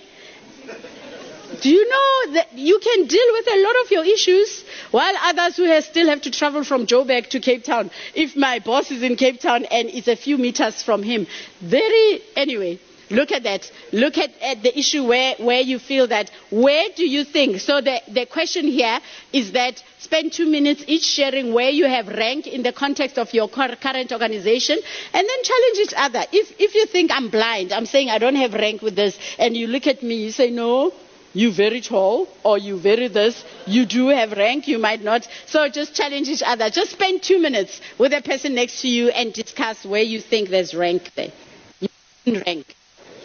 Do you know that you can deal with a lot of your issues, while others who have still have to travel from Joburg to Cape Town? If my boss is in Cape Town and it's a few meters from him, very anyway. Look at that. Look at, at the issue where, where you feel that, where do you think? So the, the question here is that spend two minutes each sharing where you have rank in the context of your current organization, and then challenge each other. If, if you think I'm blind, I'm saying I don't have rank with this, and you look at me, you say, no, you very tall, or you very this, you do have rank, you might not. So just challenge each other. Just spend two minutes with the person next to you and discuss where you think there's rank there. Rank.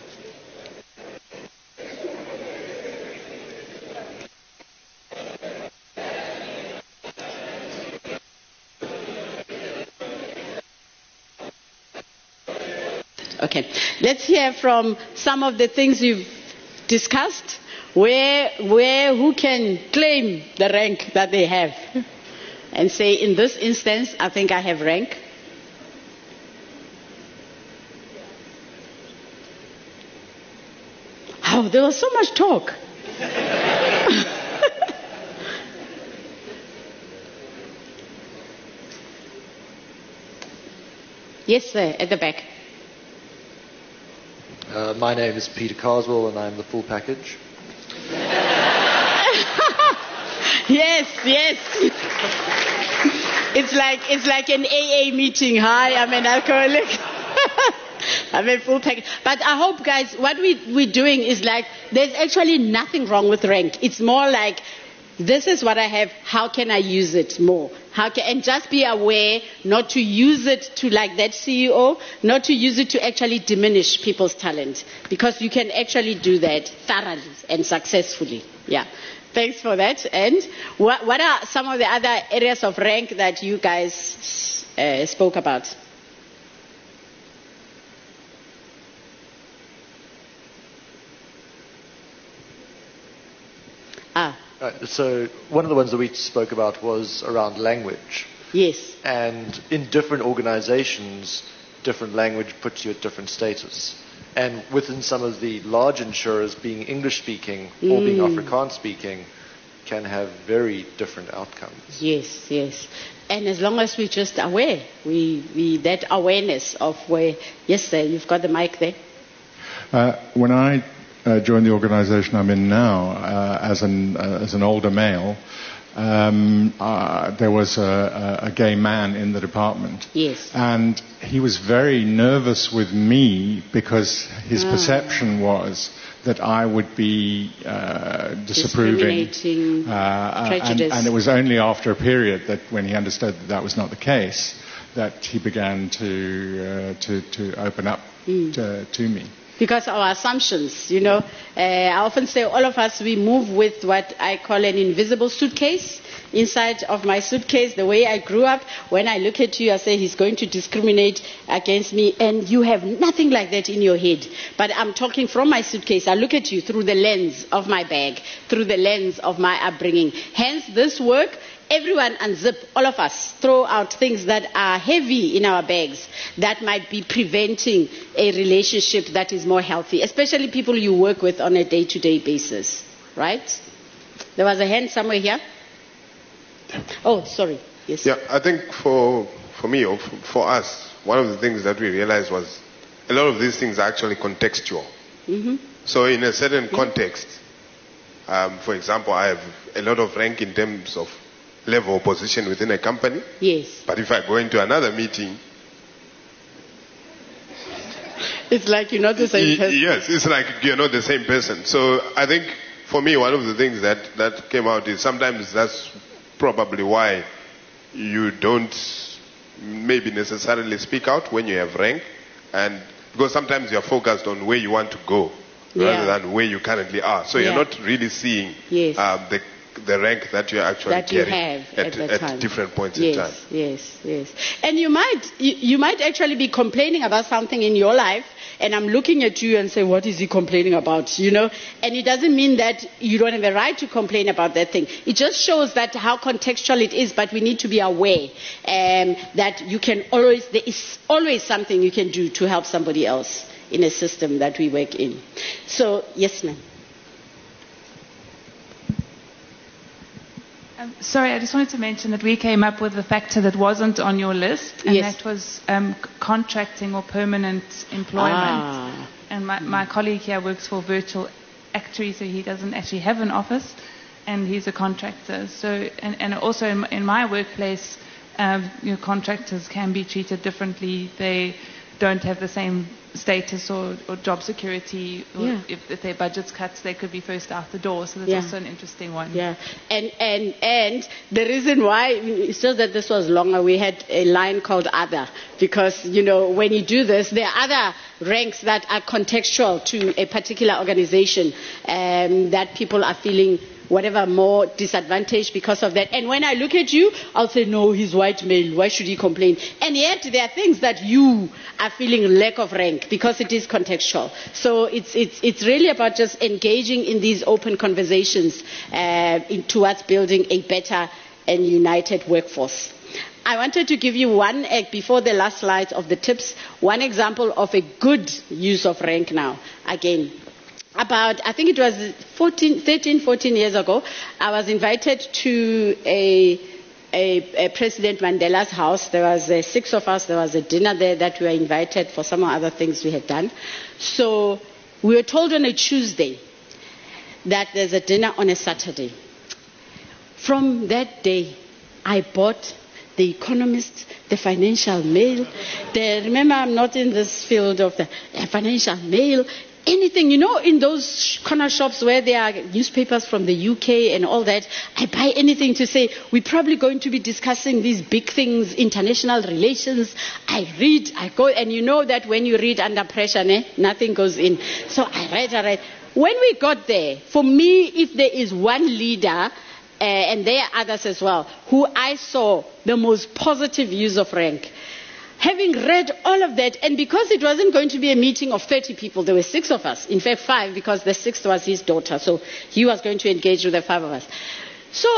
Okay, let's hear from some of the things you've discussed, where, where, who can claim the rank that they have and say, in this instance, I think I have rank. Oh, there was so much talk. Yes, sir, at the back. Uh, my name is Peter Carswell, and I'm the full package. Yes, yes. It's like it's like an A A meeting. Hi, I'm an alcoholic. I'm a full package. But I hope, guys, what we, we're doing is like, there's actually nothing wrong with rank. It's more like, this is what I have, how can I use it more? How can, and just be aware not to use it to, like that C E O, not to use it to actually diminish people's talent. Because you can actually do that thoroughly and successfully. Yeah. Thanks for that. And what, what are some of the other areas of rank that you guys uh, spoke about? Ah. Uh, so one of the ones that we spoke about was around language. Yes. And in different organizations, different language puts you at different status. And within some of the large insurers, being English-speaking or being Mm. Afrikaans-speaking can have very different outcomes. Yes, yes. And as long as we're just aware, we, we that awareness of where, yes, sir, you've got the mic there. Uh, when I uh, joined the organization I'm in now, uh, as an uh, as an older male, um, uh, there was a, a, a gay man in the department. Yes. And he was very nervous with me because his Ah. perception was that I would be uh, disapproving. Discriminating, Uh, and, prejudice. and it was only after a period that when he understood that that was not the case, that he began to uh, to, to open up to, to me. Because our assumptions, you know, uh, I often say all of us, we move with what I call an invisible suitcase. Inside of my suitcase, the way I grew up, when I look at you, I say he's going to discriminate against me, and you have nothing like that in your head. But I'm talking from my suitcase. I look at you through the lens of my bag, through the lens of my upbringing. Hence, this work, everyone unzip, all of us, throw out things that are heavy in our bags that might be preventing a relationship that is more healthy, especially people you work with on a day-to-day basis, right? There was a hand somewhere here. Oh, sorry. Yes. Yeah, I think for for me or f- for us, one of the things that we realized was a lot of these things are actually contextual. Mm-hmm. So in a certain context, um, for example, I have a lot of rank in terms of level or position within a company. Yes. But if I go into another meeting, It's like you're not the same y- person. yes, it's like you're not the same person. So I think for me, one of the things that, that came out is sometimes that's probably why you don't maybe necessarily speak out when you have rank, and because sometimes you're focused on where you want to go Yeah. rather than where you currently are. So Yeah. you're not really seeing Yes. um, the the rank that you're actually That you carrying have at the time. different points yes, in time. Yes, yes. And you might, you, you might actually be complaining about something in your life, and I'm looking at you and say, what is he complaining about? You know, and it doesn't mean that you don't have a right to complain about that thing. It just shows that how contextual it is, but we need to be aware um, that you can always, there is always something you can do to help somebody else in a system that we work in. So, yes, ma'am. Um, sorry, I just wanted to mention that we came up with a factor that wasn't on your list, and Yes. that was um, c- contracting or permanent employment. Ah. And my, my colleague here works for Virtual Actuary, so he doesn't actually have an office, and he's a contractor. So, and, and also in, in my workplace, um, your contractors can be treated differently. They don't have the same status or, or job security. Or Yeah. if, if their budget's cut, they could be first out the door. So that's Yeah. also an interesting one. Yeah, and and and the reason why it's just that this was longer. We had a line called other because you know when you do this, there are other ranks that are contextual to a particular organization um, that people are feeling whatever more disadvantaged because of that. And when I look at you, I'll say, no, he's white male. Why should he complain? And yet there are things that you are feeling lack of rank because it is contextual. So it's it's it's really about just engaging in these open conversations uh, in, towards building a better and united workforce. I wanted to give you one, uh, before the last slide of the tips, one example of a good use of rank now. Again, about, I think it was fourteen, thirteen, fourteen years ago, I was invited to a, a, a President Mandela's house. There was uh, six of us. There was a dinner there that we were invited for some other things we had done. So we were told on a Tuesday that there's a dinner on a Saturday. From that day, I bought The Economist, the Financial Mail. The, remember, I'm not in this field of the uh, Financial Mail. Anything, you know, in those corner shops where there are newspapers from the U K and all that, I buy anything to say, we're probably going to be discussing these big things, international relations. I read, I go, and you know that when you read under pressure, ne, nothing goes in. So I read, I read. When we got there, for me, if there is one leader, uh, and there are others as well, who I saw the most positive use of rank, having read all of that, and because it wasn't going to be a meeting of thirty people, there were six of us. In fact, five, because the sixth was his daughter. So he was going to engage with the five of us. So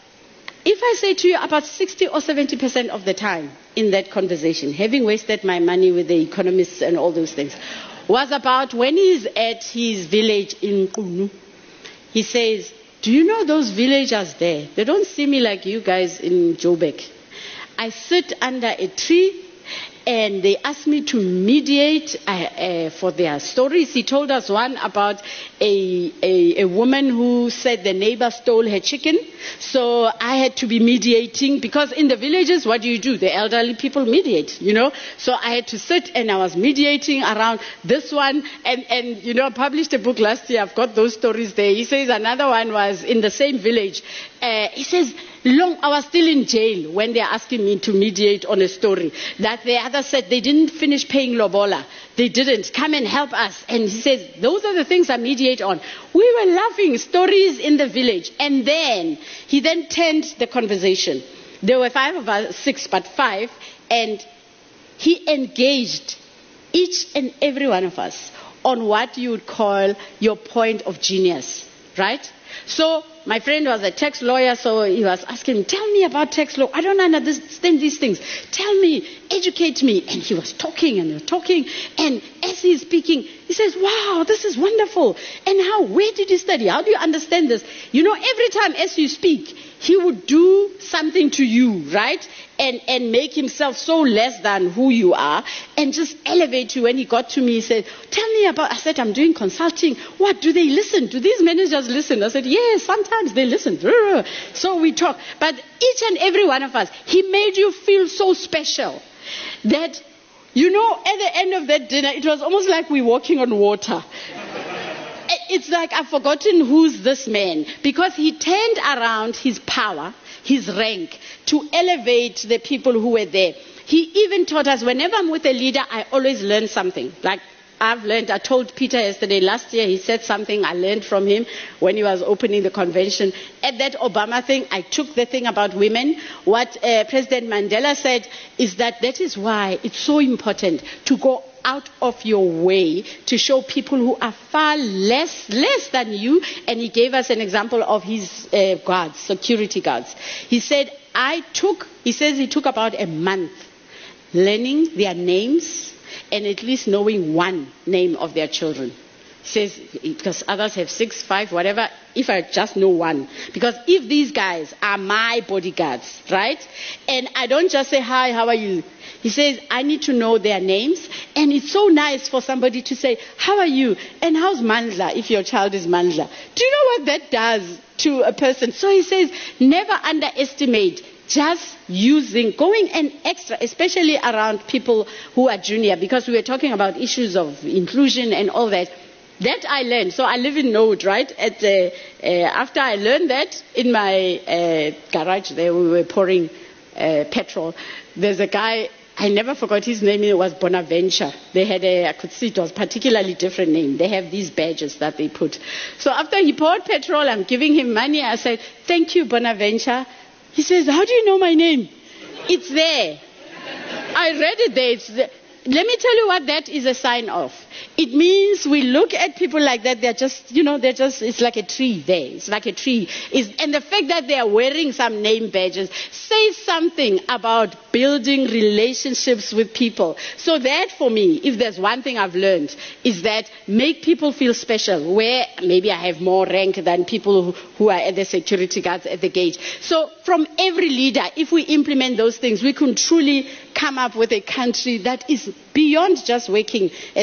if I say to you about sixty or seventy percent of the time in that conversation, having wasted my money with the economists and all those things, was about when he's at his village in Qunu. He says, do you know those villagers there? They don't see me like you guys in Joburg. I sit under a tree, and they asked me to mediate uh, uh, for their stories. He told us one about a, a, a woman who said the neighbor stole her chicken. So I had to be mediating, because in the villages, what do you do? The elderly people mediate, you know. So I had to sit and I was mediating around this one. And, and you know, I published a book last year. I've got those stories there. He says another one was in the same village. Uh, he says, Long, I was still in jail when they are asking me to mediate on a story. That the other said they didn't finish paying lobola. They didn't. Come and help us. And he says, those are the things I mediate on. We were laughing, stories in the village. And then, he then turned the conversation. There were five of us, six, but five. And he engaged each and every one of us on what you would call your point of genius. Right? So, my friend was a tax lawyer, so he was asking me, tell me about tax law. I don't understand these things. Tell me, educate me. And he was talking and talking. And as he's speaking, he says, wow, this is wonderful. And how, where did you study? How do you understand this? You know, every time as you speak, he would do something to you, right? And, and make himself so less than who you are, and just elevate you. When he got to me, he said, tell me about, I said, I'm doing consulting. What, do they listen? Do these managers listen? I said, yes, sometimes they listen. So we talk. But each and every one of us, he made you feel so special that, you know, at the end of that dinner, it was almost like we were walking on water. It's like I've forgotten who's this man, because he turned around his power, his rank, to elevate the people who were there. He even taught us, whenever I'm with a leader, I always learn something. Like I've learned, I told Peter yesterday, last year he said something I learned from him when he was opening the convention. At that Obama thing, I took the thing about women. What uh, President Mandela said is that that is why it's so important to go out of your way to show people who are far less less than you. And he gave us an example of his uh, guards, security guards. He said, I took, he says he took about a month learning their names and at least knowing one name of their children. He says, because others have six, five, whatever, if I just know one. Because if these guys are my bodyguards, right? And I don't just say, hi, how are you? He says, I need to know their names. And it's so nice for somebody to say, how are you? And how's Mandla, if your child is Mandla? Do you know what that does to a person? So he says, never underestimate just using, going an extra, especially around people who are junior, because we were talking about issues of inclusion and all that. That I learned. So I live in Node, right? At the, uh, after I learned that, in my uh, garage there, we were pouring uh, petrol. There's a guy, I never forgot his name, it was Bonaventure. They had a, I could see it was a particularly different name. They have these badges that they put. So after he poured petrol, I'm giving him money. I said, thank you, Bonaventure. He says, how do you know my name? It's there. I read it there. It's there. Let me tell you what that is a sign of. It means we look at people like that, they're just, you know, they're just, it's like a tree there. It's like a tree. It's, and the fact that they are wearing some name badges says something about building relationships with people. So that for me, if there's one thing I've learned, is that make people feel special, where maybe I have more rank than people who, who are at the security guards at the gate. So from every leader, if we implement those things, we can truly come up with a country that is beyond just working as an actual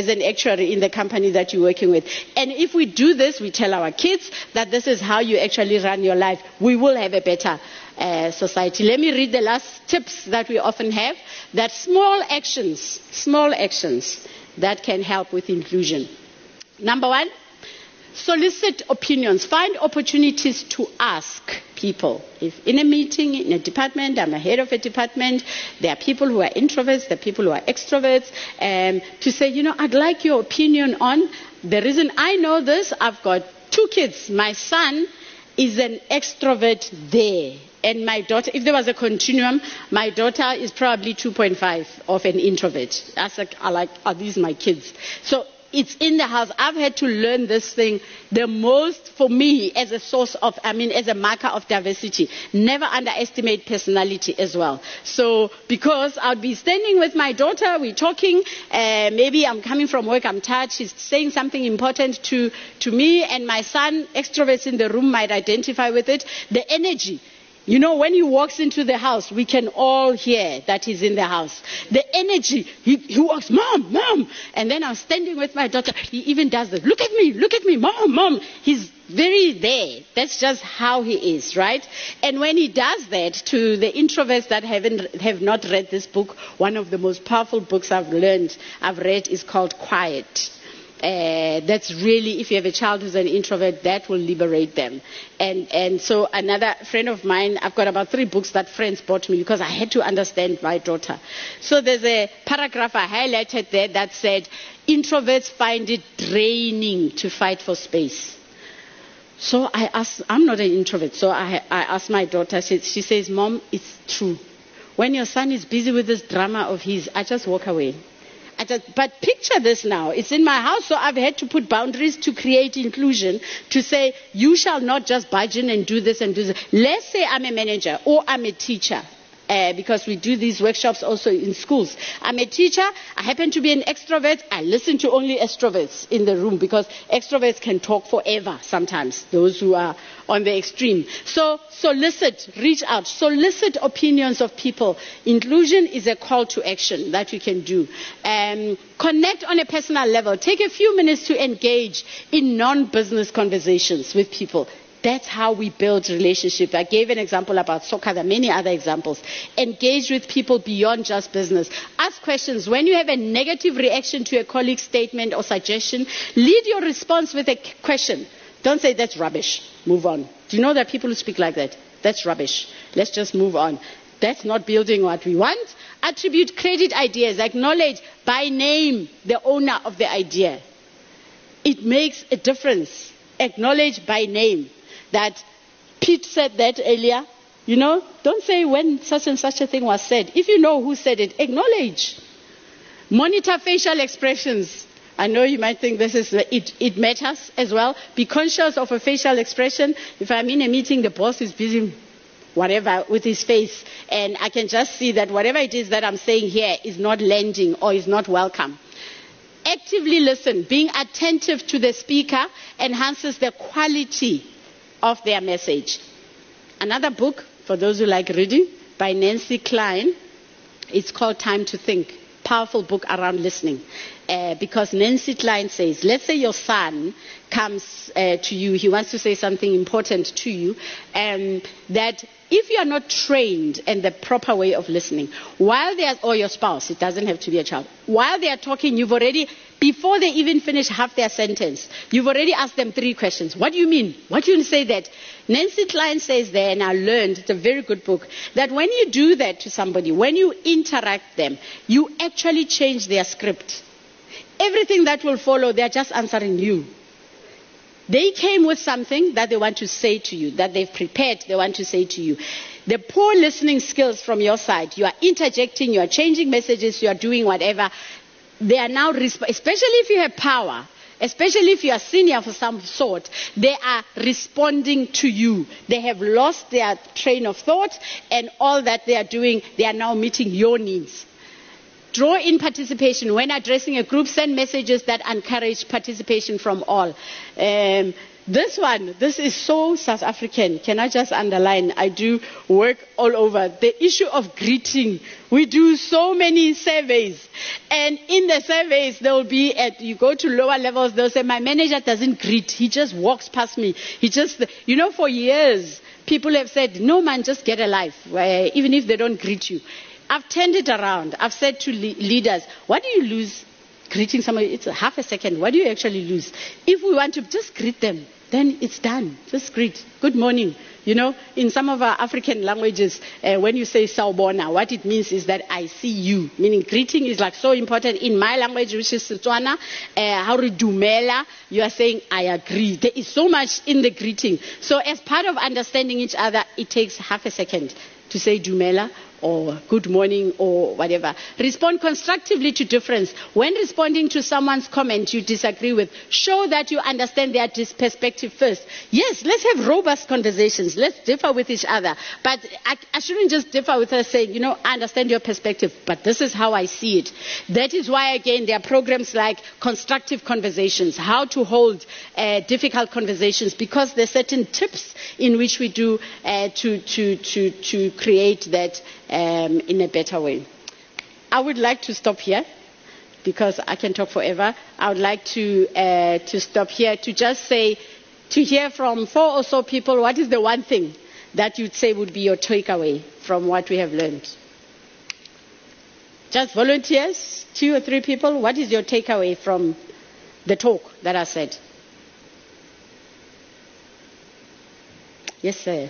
contrary in the company that you're working with. And if we do this, we tell our kids that this is how you actually run your life, we will have a better uh, society. Let me read the last tips that we often have, that small actions, small actions that can help with inclusion. Number one, solicit opinions. Find opportunities to ask people. If in a meeting, in a department, I'm a head of a department, there are people who are introverts, there are people who are extroverts, um, to say, you know, I'd like your opinion on the reason I know this. I've got two kids. My son is an extrovert there. And my daughter, if there was a continuum, my daughter is probably two point five of an introvert. That's like, I like, are these my kids? So it's in the house. I've had to learn this thing the most for me as a source of, I mean, as a marker of diversity. Never underestimate personality as well. So, because I'll be standing with my daughter, we're talking, uh, maybe I'm coming from work, I'm tired, she's saying something important to, to me, and my son, extroverts in the room, might identify with it. The energy. You know, when he walks into the house, we can all hear that he's in the house. The energy, he, he walks, Mom, Mom. And then I'm standing with my daughter. He even does this. Look at me, look at me, Mom, Mom. He's very there. That's just how he is, right? And when he does that to the introverts that haven't, have not read this book, one of the most powerful books I've learned, I've read is called Quiet. Uh, that's really, if you have a child who's an introvert, that will liberate them. And and so another friend of mine, I've got about three books that friends bought me because I had to understand my daughter. So there's a paragraph I highlighted there that said, introverts find it draining to fight for space. So I asked, I'm not an introvert, so I, I asked my daughter, she, she says, Mom, it's true. When your son is busy with this drama of his, I just walk away. I just, but picture this now. It's in my house, so I've had to put boundaries to create inclusion, to say, you shall not just budge in and do this and do this. Let's say I'm a manager or I'm a teacher. Uh, because we do these workshops also in schools. I'm a teacher. I happen to be an extrovert. I listen to only extroverts in the room because extroverts can talk forever sometimes, those who are on the extreme. So solicit, reach out, solicit opinions of people. Inclusion is a call to action that you can do. Um, connect on a personal level. Take a few minutes to engage in non-business conversations with people. That's how we build relationships. I gave an example about soccer. There are many other examples. Engage with people beyond just business. Ask questions. When you have a negative reaction to a colleague's statement or suggestion, lead your response with a question. Don't say, that's rubbish. Move on. Do you know that people who speak like that? That's rubbish. Let's just move on. That's not building what we want. Attribute credit ideas. Acknowledge by name the owner of the idea. It makes a difference. Acknowledge by name. That Pete said that earlier, you know, don't say when such and such a thing was said. If you know who said it, acknowledge. Monitor facial expressions. I know you might think this is, it, it matters as well. Be conscious of a facial expression. If I'm in a meeting, the boss is busy, whatever, with his face, and I can just see that whatever it is that I'm saying here is not landing or is not welcome. Actively listen. Being attentive to the speaker enhances the quality of their message. Another book, for those who like reading, by Nancy Klein, it's called Time to Think. Powerful book around listening. Uh, because Nancy Klein says, let's say your son comes uh, to you, he wants to say something important to you, um, that if you are not trained in the proper way of listening, while they are, or your spouse, it doesn't have to be a child, while they are talking, you've already, before they even finish half their sentence, you've already asked them three questions. What do you mean? What do you say that? Nancy Klein says there, and I learned, it's a very good book, that when you do that to somebody, when you interact them, you actually change their script. Everything that will follow, they're just answering you. They came with something that they want to say to you, that they've prepared, they want to say to you. The poor listening skills from your side, you are interjecting, you are changing messages, you are doing whatever. They are now, resp- especially if you have power, especially if you are senior for some sort, they are responding to you. They have lost their train of thought, and all that they are doing, they are now meeting your needs. Draw in participation. When addressing a group, send messages that encourage participation from all. Um, This one, this is so South African. Can I just underline? I do work all over. The issue of greeting. We do so many surveys. And in the surveys, there will be, at, you go to lower levels, they'll say, my manager doesn't greet. He just walks past me. He just, you know, for years, people have said, no man, just get a life, uh, even if they don't greet you. I've turned it around. I've said to le- leaders, what do you lose greeting somebody? It's a half a second. What do you actually lose? If we want to just greet them, then it's done. Just greet. Good morning. You know, in some of our African languages, uh, when you say sawubona, what it means is that I see you. Meaning greeting is like so important. In my language, which is Setswana, uh, how to dumela, you are saying I agree. There is so much in the greeting. So as part of understanding each other, it takes half a second to say dumela or good morning or whatever. Respond constructively to difference. When responding to someone's comment you disagree with, show that you understand their dis- perspective first. Yes, let's have robust conversations. Let's differ with each other. But I, I shouldn't just differ with her saying, you know, I understand your perspective, but this is how I see it. That is why, again, there are programs like constructive conversations, how to hold uh, difficult conversations, because there are certain tips in which we do uh, to, to, to, to create that Um, in a better way. I would like to stop here because I can talk forever. I would like to uh, to stop here to just say, to hear from four or so people, what is the one thing that you'd say would be your takeaway from what we have learned? Just volunteers, two or three people. What is your takeaway from the talk that I said? Yes, sir.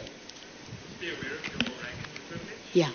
Yeah.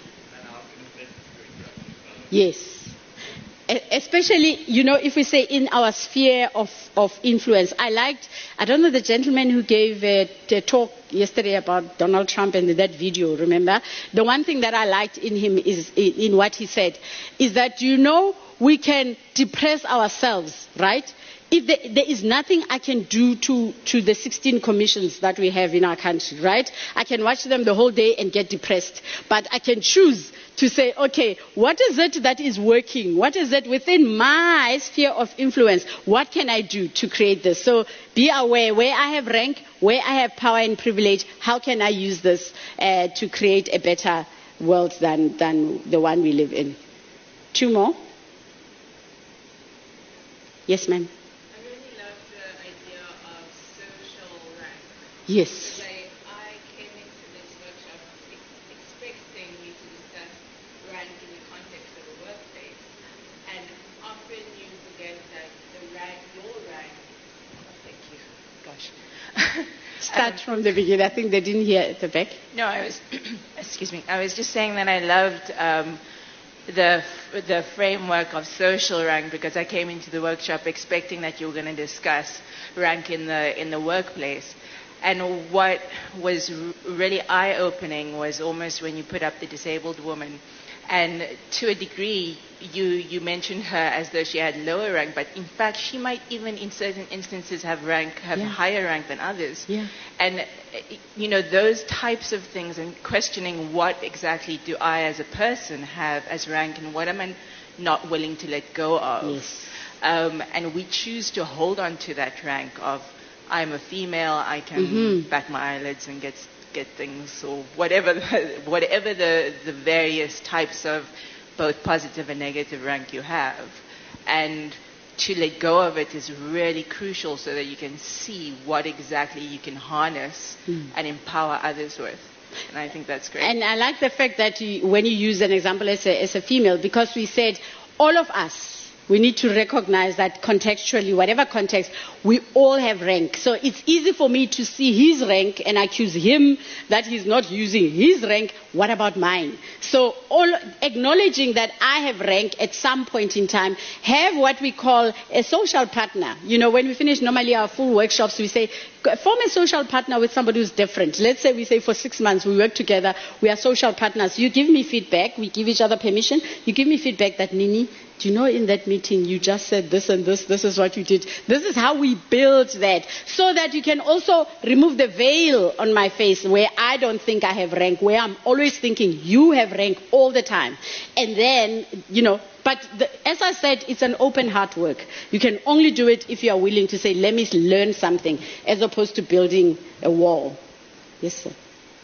Yes. Especially, you know, if we say in our sphere of, of influence. I liked, I don't know, the gentleman who gave a, a talk yesterday about Donald Trump and that video, remember? The one thing that I liked in him is, in, in what he said, is that, you know, we can depress ourselves, right? If there, there is nothing I can do to, to the sixteen commissions that we have in our country, right? I can watch them the whole day and get depressed. But I can choose to say, okay, what is it that is working? What is it within my sphere of influence? What can I do to create this? So be aware, where I have rank, where I have power and privilege, how can I use this uh, to create a better world than, than the one we live in? Two more? Yes, ma'am. Yes. I, I came into this workshop ex- expecting you to discuss rank in the context of a workplace, and often you forget that the rank, your rank. Oh, thank you. Gosh. Start um, from the beginning. I think they didn't hear at the back. No, I was. excuse me. I was just saying that I loved um, the the framework of social rank, because I came into the workshop expecting that you were going to discuss rank in the in the workplace. And what was really eye-opening was almost when you put up the disabled woman. And to a degree, you, you mentioned her as though she had lower rank, but in fact, she might even in certain instances have rank, have yeah. higher rank than others. Yeah. And, you know, those types of things, and questioning what exactly do I as a person have as rank and what am I not willing to let go of. Yes. Um, and we choose to hold on to that rank of, I'm a female, I can mm-hmm. bat my eyelids and get get things, or whatever the, whatever the, the various types of both positive and negative rank you have. And to let go of it is really crucial so that you can see what exactly you can harness mm. and empower others with. And I think that's great. And I like the fact that you, when you use an example as a, as a female, because we said all of us, we need to recognize that contextually, whatever context, we all have rank. So it's easy for me to see his rank and accuse him that he's not using his rank. What about mine? So all, acknowledging that I have rank at some point in time, have what we call a social partner. You know, when we finish normally our full workshops, we say, form a social partner with somebody who's different. Let's say we say for six months we work together, we are social partners. You give me feedback, we give each other permission. You give me feedback that, Nini, do you know in that meeting you just said this and this, this is what you did. This is how we build that. So that you can also remove the veil on my face where I don't think I have rank, where I'm always thinking you have rank all the time. And then, you know, but the, as I said, it's an open heart work. You can only do it if you are willing to say, let me learn something, as opposed to building a wall. Yes, sir.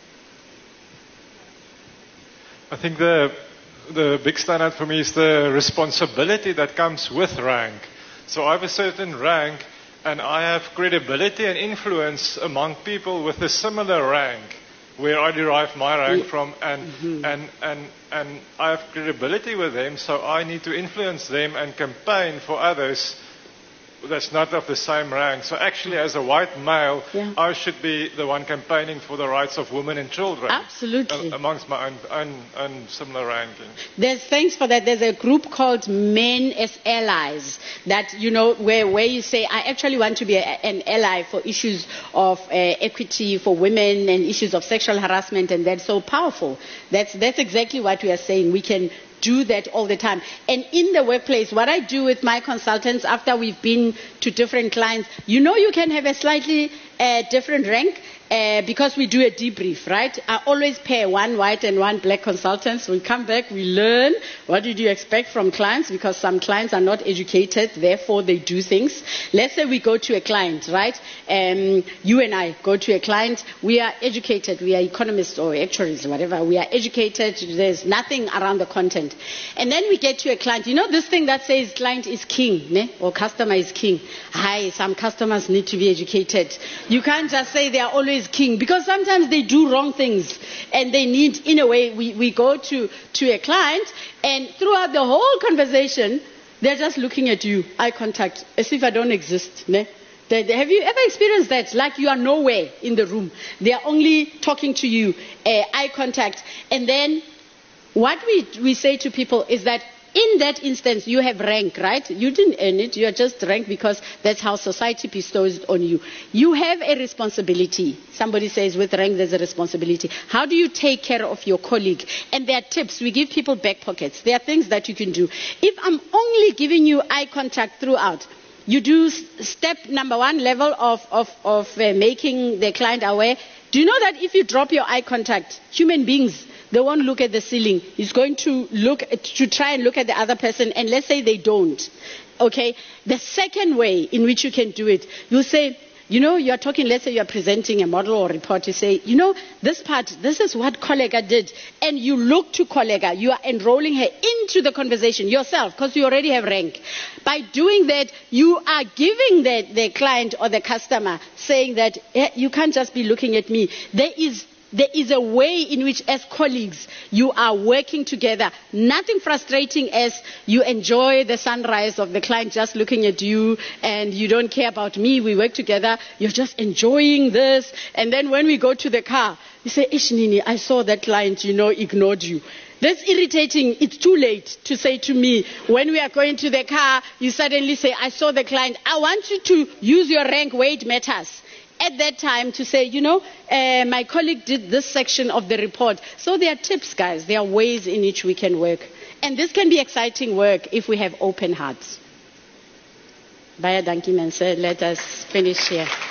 I think the the big standout for me is the responsibility that comes with rank. So I have a certain rank, and I have credibility and influence among people with a similar rank, where I derive my rank from, and mm-hmm. and and and I have credibility with them. So I need to influence them and campaign for others that's not of the same rank. So actually, as a white male, yeah. I should be the one campaigning for the rights of women and children. Absolutely. Uh, amongst my own, own, own similar ranking. There's, thanks for that. There's a group called Men as Allies that, you know, where, where you say, I actually want to be a, an ally for issues of uh, equity for women and issues of sexual harassment, and that's so powerful. That's, that's exactly what we are saying. We can do that all the time. And in the workplace, what I do with my consultants after we've been to different clients, you know, you can have a slightly uh, different rank uh, because we do a debrief, right? I always pair one white and one black consultants. We come back, we learn what did you expect from clients, because some clients are not educated, therefore they do things. Let's say we go to a client, right? Um, you and I go to a client, we are educated, we are economists or actuaries, whatever, we are educated, there's nothing around the content. And then we get to a client, you know this thing that says client is king, ne? Or customer is king. Hi, some customers need to be educated. You can't just say they are always king, because sometimes they do wrong things and they need, in a way, we, we go to, to a client and throughout the whole conversation, they're just looking at you, eye contact, as if I don't exist, ne? Have you ever experienced that? Like you are nowhere in the room. They are only talking to you, uh, eye contact. And then what we, we say to people is that in that instance, you have rank, right? You didn't earn it. You are just ranked because that's how society bestows it on you. You have a responsibility. Somebody says with rank, there's a responsibility. How do you take care of your colleague? And there are tips. We give people back pockets. There are things that you can do. If I'm only giving you eye contact throughout, you do step number one level of, of, of uh, making the client aware. Do you know that if you drop your eye contact, human beings, they won't look at the ceiling. He's going to look at, to try and look at the other person, and let's say they don't. Okay? The second way in which you can do it, you say, you know, you're talking, let's say you're presenting a model or report, you say, you know, this part, this is what colleague did. And you look to colleague, you are enrolling her into the conversation yourself, because you already have rank. By doing that, you are giving the, the client or the customer, saying that eh, you can't just be looking at me. There is There is a way in which, as colleagues, you are working together. Nothing frustrating as you enjoy the sunrise of the client just looking at you, and you don't care about me. We work together. You're just enjoying this. And then when we go to the car, you say, Ish Nini, I saw that client, you know, ignored you. That's irritating. It's too late to say to me, when we are going to the car, you suddenly say, I saw the client. I want you to use your rank where it matters. At that time to say, you know, uh, my colleague did this section of the report. So there are tips, guys. There are ways in which we can work. And this can be exciting work if we have open hearts. Baya Danki Mense, let us finish here.